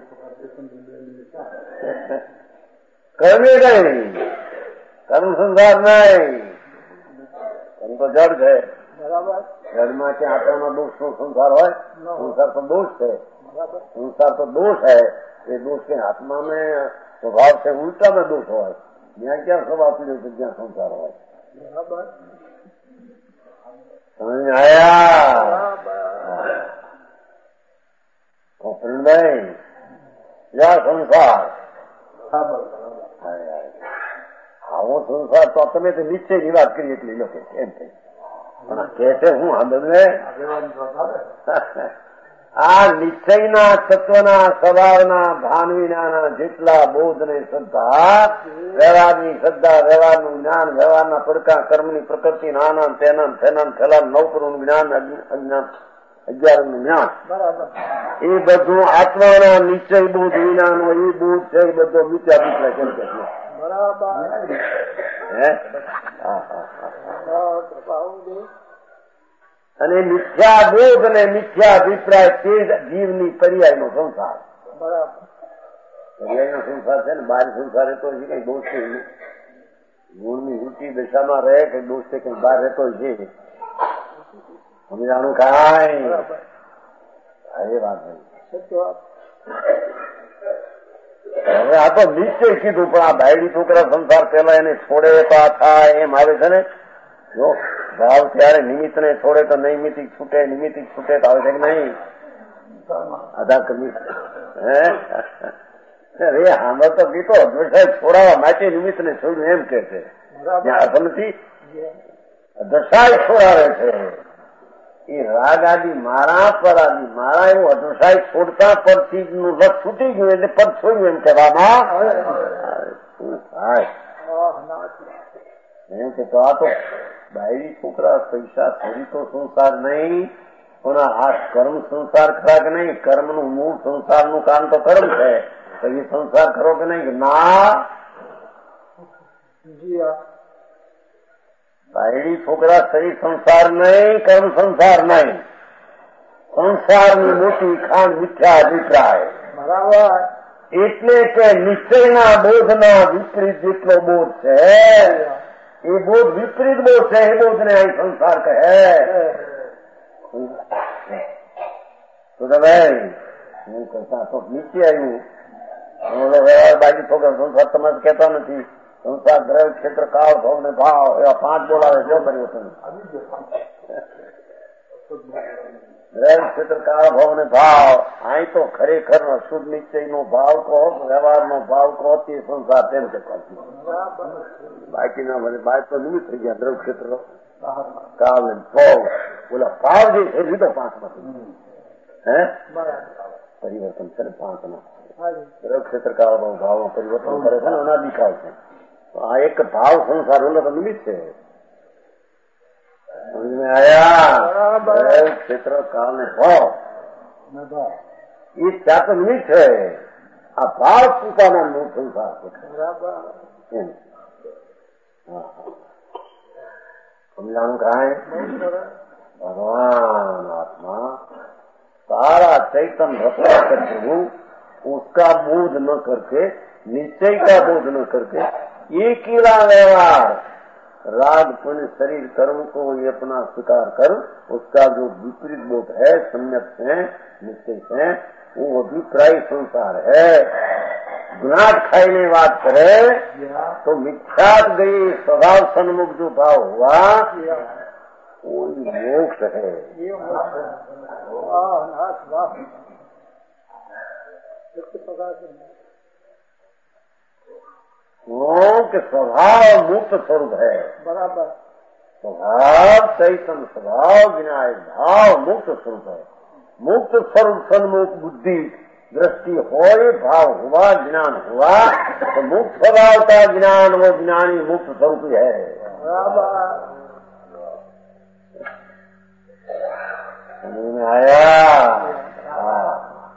कर्मी नहीं कर्म संसार नहीं कर्म तो जड़ है બરાબર जड़ में क्या आत्मा दोष नो संसार हो संसार तो दोष है संसार तो दोष है ये दोष के आत्मा में स्वभाव से उल्टा में दोष हो यहाँ क्या स्वभाव पीड़े से ज्ञान संसार हो બરાબર समझ में आया नहीं या संसार આવો સંસાર તો તમે તો નિશ્ચયની વાત કરી એટલી લોકો એમ થઈ પણ કે હું આનંદને આ નિશ્ચયના તત્વના સ્વભાવના ભાનવીના જેટલા બોધ ને શ્રદ્ધા વ્યવહારની શ્રદ્ધા વ્યવહારનું જ્ઞાન વ્યવહારના પડકા કર્મની પ્રકૃતિ નાના તેના તેના ખેલા નવપરું જ્ઞાન અજ્ઞાન અગિયારનું જ્ઞાન એ બધું આત્માના નિશ્ચય બોધ વિનાનો એ બોધ છે એ બધો મિથ્યા દીકરા કેમ કે અને મિથ્યા બોધ અને મિથ્યા અભિપ્રાય તે જ જીવની પર્યાયનો સંસાર પર્યાયનો સંસાર છે ને બહાર સંસાર રહેતો છે કઈ દોષ નહીં ગુણની ઊંચી દશામાં રહે કઈ દોષ છે કઈ બહાર રહેતો છે સમજાણું કાંઈ એ વાત નહીં હવે આ તો નિશ્ચય કીધું પણ આ બાયડી છોકરા સંસાર પેલા એને છોડે તો આ થાય એમ આવે છે ને જો ભાવ ત્યારે નિમિત્ત ને છોડે તો નૈમિતિક છૂટે નિમિતિક છૂટે તો આવે છે કે નહીં આધા કમી અરે આમાં તો ગીતો અદ્વૈત છોડાવવા માટે નિમિત્ત ને છોડ્યું એમ કે છે ત્યાં અર્થ નથી દશાય છોડાવે છે એ રાગ આદિ મારા પર આદિ મારા એવું અઢસાય છોડતા પરથી નું રસ છૂટી ગયું એટલે પદ છોડ્યું એમ કહેવામાં એમ કે તો આ તો બાયડી છોકરા પૈસા થોડી તો સંસાર નહીં પણ આ કર્મ સંસાર ખરા કે નહીં કર્મનું મૂળ સંસારનું કામ તો કર્મ છે તો એ સંસાર ખરો કે નહીં ના બાયડી છોકરા શરીર સંસાર નહીં કર્મ સંસાર નહીં સંસારની મોટી ખાંડ મિથ્યા અભિપ્રાય બરાબર એટલે કે નિશ્ચયના બોધના વિપરીત જેટલો બોધ છે એ બોધ વિપરીત બોધ છે એ બોધ ને અહીં સંસાર કહે તો ભાઈ હું કરતા તો નીચે આવ્યું વ્યવહાર બાજુ છોકરા સંસાર તમે કહેતા નથી સંસાર દ્રવ્ય ક્ષેત્ર કાળ ભાવ ને ભાવ એવા પાંચ બોલાવે જો પરિવર્તન દ્રવ્ય ક્ષેત્ર કાળ ભાવ ને ભાવ અહીં તો ખરેખર અશુદ્ધ નિશ્ચય નો ભાવ કહો વ્યવહાર નો ભાવ કહો તે સંસાર તેમ કહેતા બાકીના મને બાદ તો નિમિત્ત થઈ ગયા દ્રવ્ય ક્ષેત્ર કાળ ને ભાવ બોલા ભાવ જે છે લીધો પાંચ માંથી હે પરિવર્તન કરે પાંચ ના દ્રવ્ય ક્ષેત્ર કાળ ભાવ ભાવમાં પરિવર્તન કરે છે ને અનાદિકાળ છે આ એક ભાવ સંસાર ઓલો તો નિમિત્ત છે આયા ક્ષેત્ર કાળ ને ભાવ એ ત્યાં તો નિમિત્ત છે આ ભાવ પોતાના મૂળ સંસાર છે સમજાણું કાંઈ भगवान आत्मा सारा चैतन्य रत्ना कर प्रभु उसका बोध न करके निश्चय का बोध न करके ये कीड़ा व्यवहार राग पुण्य शरीर कर्म को ये अपना स्वीकार कर उसका जो विपरीत बोध है सम्यक है निश्चय है वो अभिप्राय संसार है। गुनाह खाईने बात करे तो मिथ्यात गई स्वभाव सन्मुख जो भाव हुआ वो मोक्ष है। कि स्वभाव मुक्त स्वरूप है बराबर स्वभाव चैतन्य स्वभाव विनायक भाव मुक्त स्वरूप है। मुक्त स्वरूप सन्मुख बुद्धि दृष्टि हो भाव हुआ ज्ञान हुआ तो मुक्त स्वभाव का ज्ञान वो ज्ञानी मुक्त स्वरूप है। समझ में आया? हाँ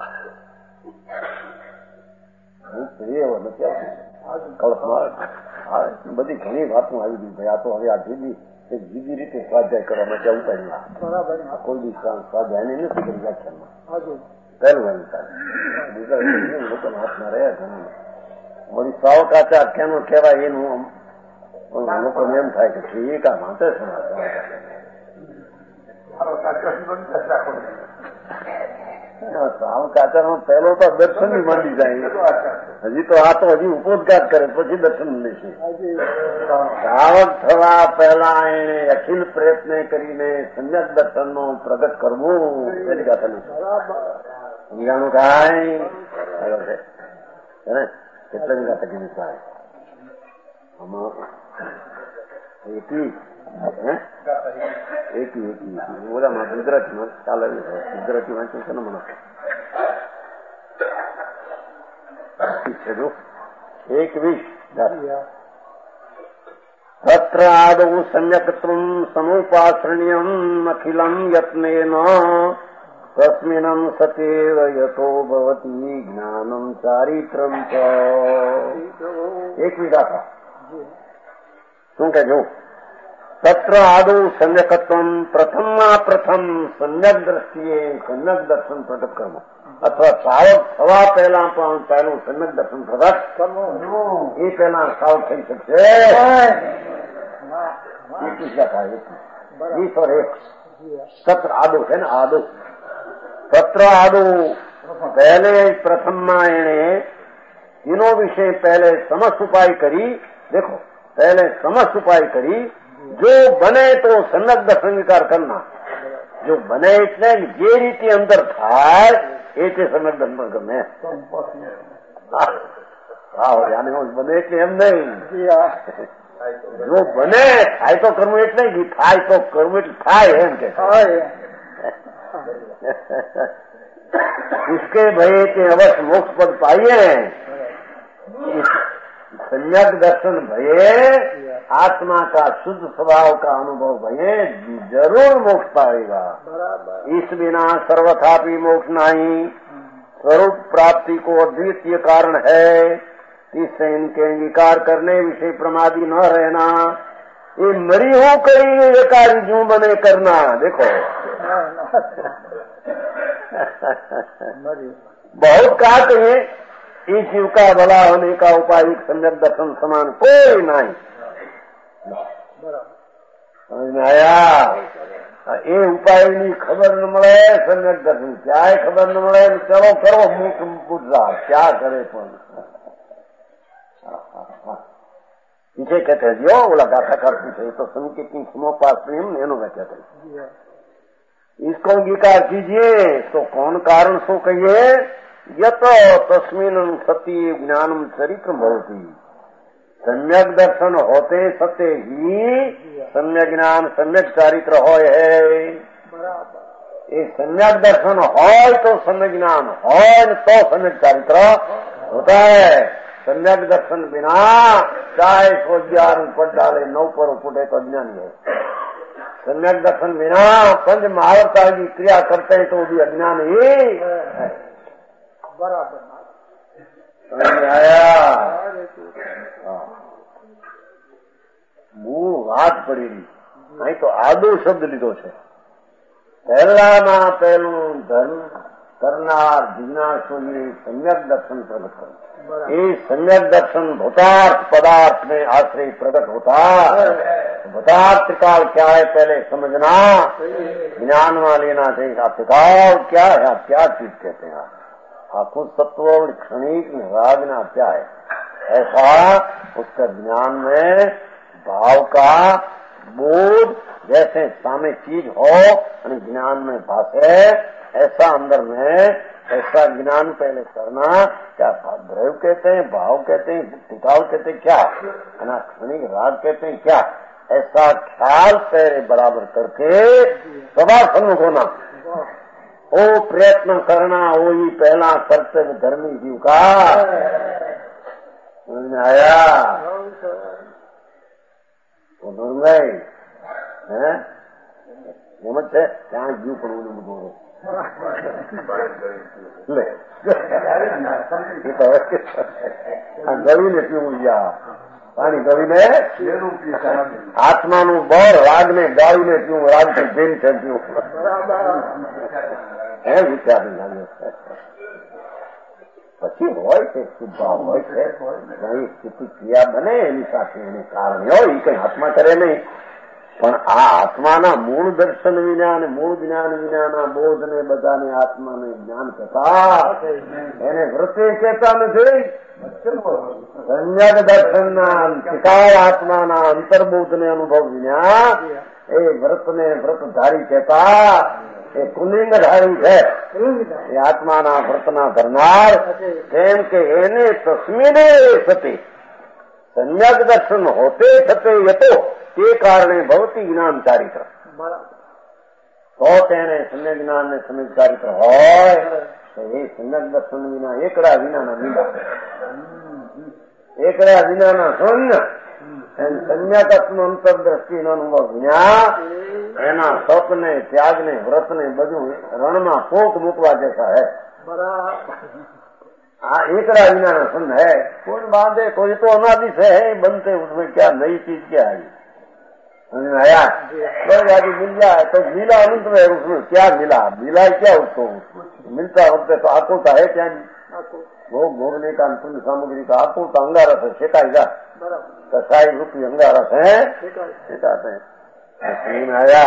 પ્રિય નથી આવતી કલ્પમાં બધી ઘણી વાતો આવી ગઈ ભાઈ. આ તો હવે આ જુદી એક જુદી રીતે સ્વાધ્યાય કરવા માટે ઉતારી કોઈ બી સ્વાધ્યાય નથી કરી વ્યાખ્યાનમાં પહેલું બીજા લોકોના હાથમાં રહ્યા ઘણી વળી સાવ કાચા કેનો કહેવાય એનું લોકોને એમ થાય કે એ કા વાંચે છે સાવ કાચા નો પહેલો તો દર્શન ની માંડી જાય. હજી તો આ તો હજી ઉપોદઘાત કરે પછી દર્શન લેશે. સાવક થવા પહેલા એને અખિલ પ્રયત્ન કરીને સમ્યક દર્શન નો પ્રગટ કરવું એની ગાથા નથી. સમજાણું કાંઈ આવ્યો છે કેટલાની ગાથા કીધી થાય આમાં એકી એકી એકી ઓલામાં ગુજરાતીમાં ચાલે ગુજરાતી વાંચ્યું છે ને મને છે જો એકવીસ તત્ર આદૌ સમ્યક્ત્વં સમુપાશ્રણ્યમ અખિલમ યત્નેન તસ્મિન્ન સતેવ યતો ભવતી જ્ઞાનમ ચારિત્રમ ચ. એકવી ગાથા શું કે જો તત્ર આદૌ સમ્યકત્વમ પ્રથમમાં પ્રથમ સમ્યક દ્રષ્ટિએ સમ્યક દર્શન પ્રગટ કરવું અથવા સાવક થવા પહેલા પણ પહેલું સમ્યક દર્શન પ્રગટ કરવું એ પહેલા સાવક થઈ શકશે. એકવીસ ગાથા વીસ ઓર એક તત્ર આદો છે ને આદો તત્ર આદો પહેલે પ્રથમમાં એણે तीनों विषय पहले समस्त उपाय करी. देखो पहले समस्त उपाय करी जो बने तो सम्यक दर्शन विकार करना. जो बने એટલે જે રીતે અંદર થાય એ તે सम्यक दर्शन करने. હા યાને બને એટલે એમ નહીં. જો બને થાય તો કરવું એટલે નહીં, થાય તો કરવું એટલે થાય એમ કે उसके भय के अवश्य मोक्ष पद पाइए. सम्यक दर्शन भये आत्मा का शुद्ध स्वभाव का अनुभव भये जरूर मोक्ष पाएगा. इस बिना सर्वथापि मोक्ष नहीं. स्वरूप प्राप्ति को अद्वितीय कारण है. इससे इनके अंगीकार करने विषय प्रमादी न रहना. ये मरी हो करी एकारी जू बने करना. देखो बहुत कहा कहिए इस जीव का भला होने का उपाय सम्यक दर्शन समान कोई नहीं. समझ में आया? ये उपाय नहीं खबर न મળે सम्यक दर्शन क्या है खबर न મળે चलो करो मुख बुझा क्या करे. पीछे कहते हैं जो बोला गाथा कर पूछे तो संकेत समोपास प्रेम एनो में कहते हैं इसको अंगीकार कीजिए. तो कौन कारण सो कहिए यत तस्मिन सती ज्ञानम चरित्र भवती. सम्यक दर्शन होते सत्य ही सम्यक ज्ञान सम्यक चारित्र होय है. ये सम्यक दर्शन होय तो सम्यक ज्ञान होय तो सम्यक चारित्र होता है. सम्यक दर्शन बिना चाहे सो ज्ञान पट डाले नौ पर फुटे तो अज्ञानी है. सम्यक दर्शन बिना पंच महावरता की क्रिया करते हैं तो भी अज्ञान ही है. बराबर समझ में आया? મૂળ વાત પડી રહી અહીં તો આદો શબ્દ લીધો છે. પહેલામાં પહેલું ધર્મ કરનાર જિજ્ઞાસુએ सम्यक दर्शन प्रकट करो. ये सम्यक दर्शन भूतार्थ पदार्थ में आश्रय प्रकट होता. भूतार्थ काल क्या है पहले समझना. ज्ञान में लेना चाहिए त्रिकाल क्या है क्या चीज कहते हैं. आखुद तत्व क्षणिक निरागना क्या है ऐसा उसका ज्ञान में भाव का बोध जैसे सामने चीज हो और ज्ञान में भाषे ऐसा अंदर में ऐसा ज्ञान पहले करना. क्या द्रव्य कहते हैं भाव कहते हैं टिकाव कहते हैं क्या क्षणिक राग कहते हैं क्या ऐसा ख्याल पहले बराबर करके सदा सन्मुख होना. वो प्रयत्न करना वो ही पहला कर्तव्य धर्मी जीव का. समझ में आया? तो निर्णय એમ જ છે ત્યાં ગયું પણ ઓલું બધું લે ગવીને પીવું યા પાણી ગવીને આત્માનું બળ રાગને ગાળીને પીવું, રાગથી જૈન છે પીવું. હે વિચાર પછી હોય છે શુદ્ધાવ હોય છે કઈ સ્થિતિ ક્રિયા બને એની સાથે એને કારણ હોય એ કઈ હાથમાં કરે નહીં. પણ આ આત્માના મૂળ દર્શન વિના અને મૂળ જ્ઞાન વિનાના બોધ ને બધાને આત્માને જ્ઞાન કહેતા એને વૃત્તિ કહેતા નથી. સંજ્ઞક દર્શનના પિતાળ આત્માના અંતર્બોધ ને અનુભવ વિના એ વ્રતને વ્રતધારી કહેતા. એ પુલિંગધારી છે એ આત્માના વ્રતના ધરનાર. કેમ કે એને તસ્મીને સતી સંજ્ઞક દર્શન હોતે થતે યતો તે કારણે ભવતી જ્ઞાન ચારિત્ર. તો તેને સમ્યક જ્ઞાન ને સમ્યક ચારિત્ર હોય તો એ સમ્યક દર્શન વિના એકડા વિનાના લીલા એકડા વિનાના શૂન્ય સંન્યાતત્વ અંતરદ્રષ્ટિ અનુભવ વિના એના સપને ત્યાગને વ્રતને બધું રણમાં ફોંક મૂકવા જैसा है. हाँ एकड़ा विनाना सुन है. कौन बांधे कोई तो अनादि से है बनते उसमें क्या नई चीज क्या आई आया आदि मिल जाए तो मिला अनंत में उसमें क्या मिला मिला क्या उसको मिलता होते तो आकुलता है क्या नहीं. भोग भोगने का पुण्य सामग्री का आकुलता अंगारस है शेखाएगा कसाई रूपी अंगारस है शेखाते हैं. आया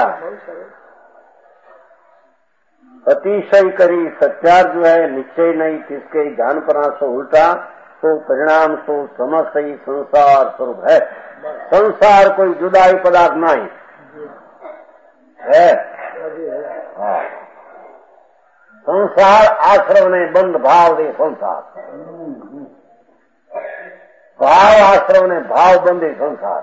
अतिशय करी सत्यार जो है निश्चय नहीं किसके ज्ञान पर सो उल्टा तो परिणाम सो समस्त ही संसार स्वरूप है. संसार कोई जुदाई पदार्थ नहीं है. हाँ संसार आश्रम ने बंद भाव दे संसार भाव आश्रम ने भाव बंदे संसार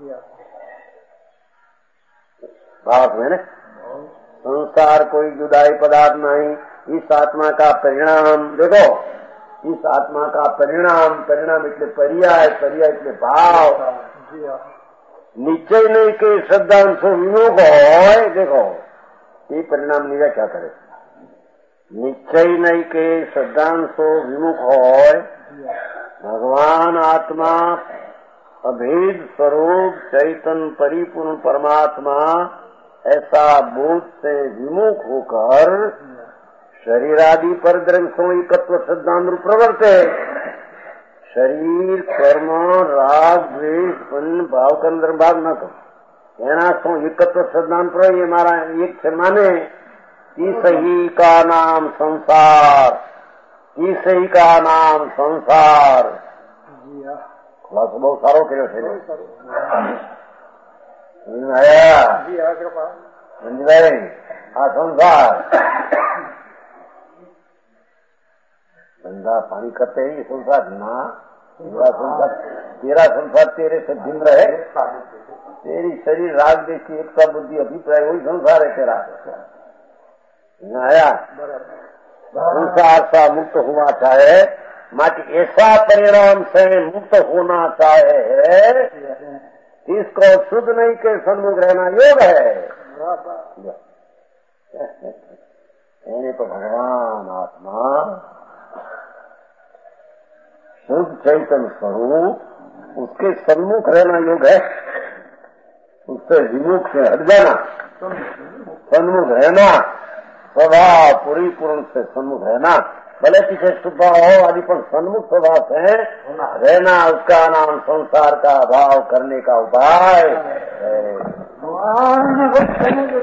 भाव में संसार कोई जुदाई पदार्थ नहीं. इस आत्मा का परिणाम देखो इस आत्मा का परिणाम परिणाम એટલે पर्याय पर्याय એટલે भाव निश्चय नहीं के श्रद्धांशो विमुख હોય देखो ये परिणाम ની व्याख्या करे. निश्चय नहीं के श्रद्धांशो विमुख હોય भगवान आत्मा अभेद स्वरूप चैतन्य परिपूर्ण परमात्मा ऐसा बोध से विमुख होकर शरीर आदि पर द्रव्यों एकत्व सिद्धांत प्रवर्ते. शरीर कर्म राग द्वेष पुण्य भाव का अंदर भाग न करो एना सो एकत्व सिद्धांत पर ये मारा एक से माने इस ही का नाम संसार इस ही का नाम संसार. खुलासा बहुत सारो કર્યો છે भाई आ संसार धंधा पानी करते हैं ये संसार ना तेरा संसार तेरा संसार तेरे से भिन्न रहे. तेरी शरीर राग देश की एकता बुद्धि अभिप्राय वही संसार है तेरा. आया संसार सा मुक्त होना चाहे माटी ऐसा परिणाम से मुक्त होना चाहे इसको शुद्ध नहीं के सन्मुख रहना योग है. એને તો भगवान आत्मा शुद्ध चैतन्य स्वरूप उसके सन्मुख रहना योग है. उससे विमुख से हट जाना सन्मुख रहना स्वभाव पूरी पूर्ण से सन्मुख रहना. भले पीछे स्वभाव हो आदि पर सन्मुख स्वभाव से रहना उसका नाम संसार का अभाव करने का उपाय है.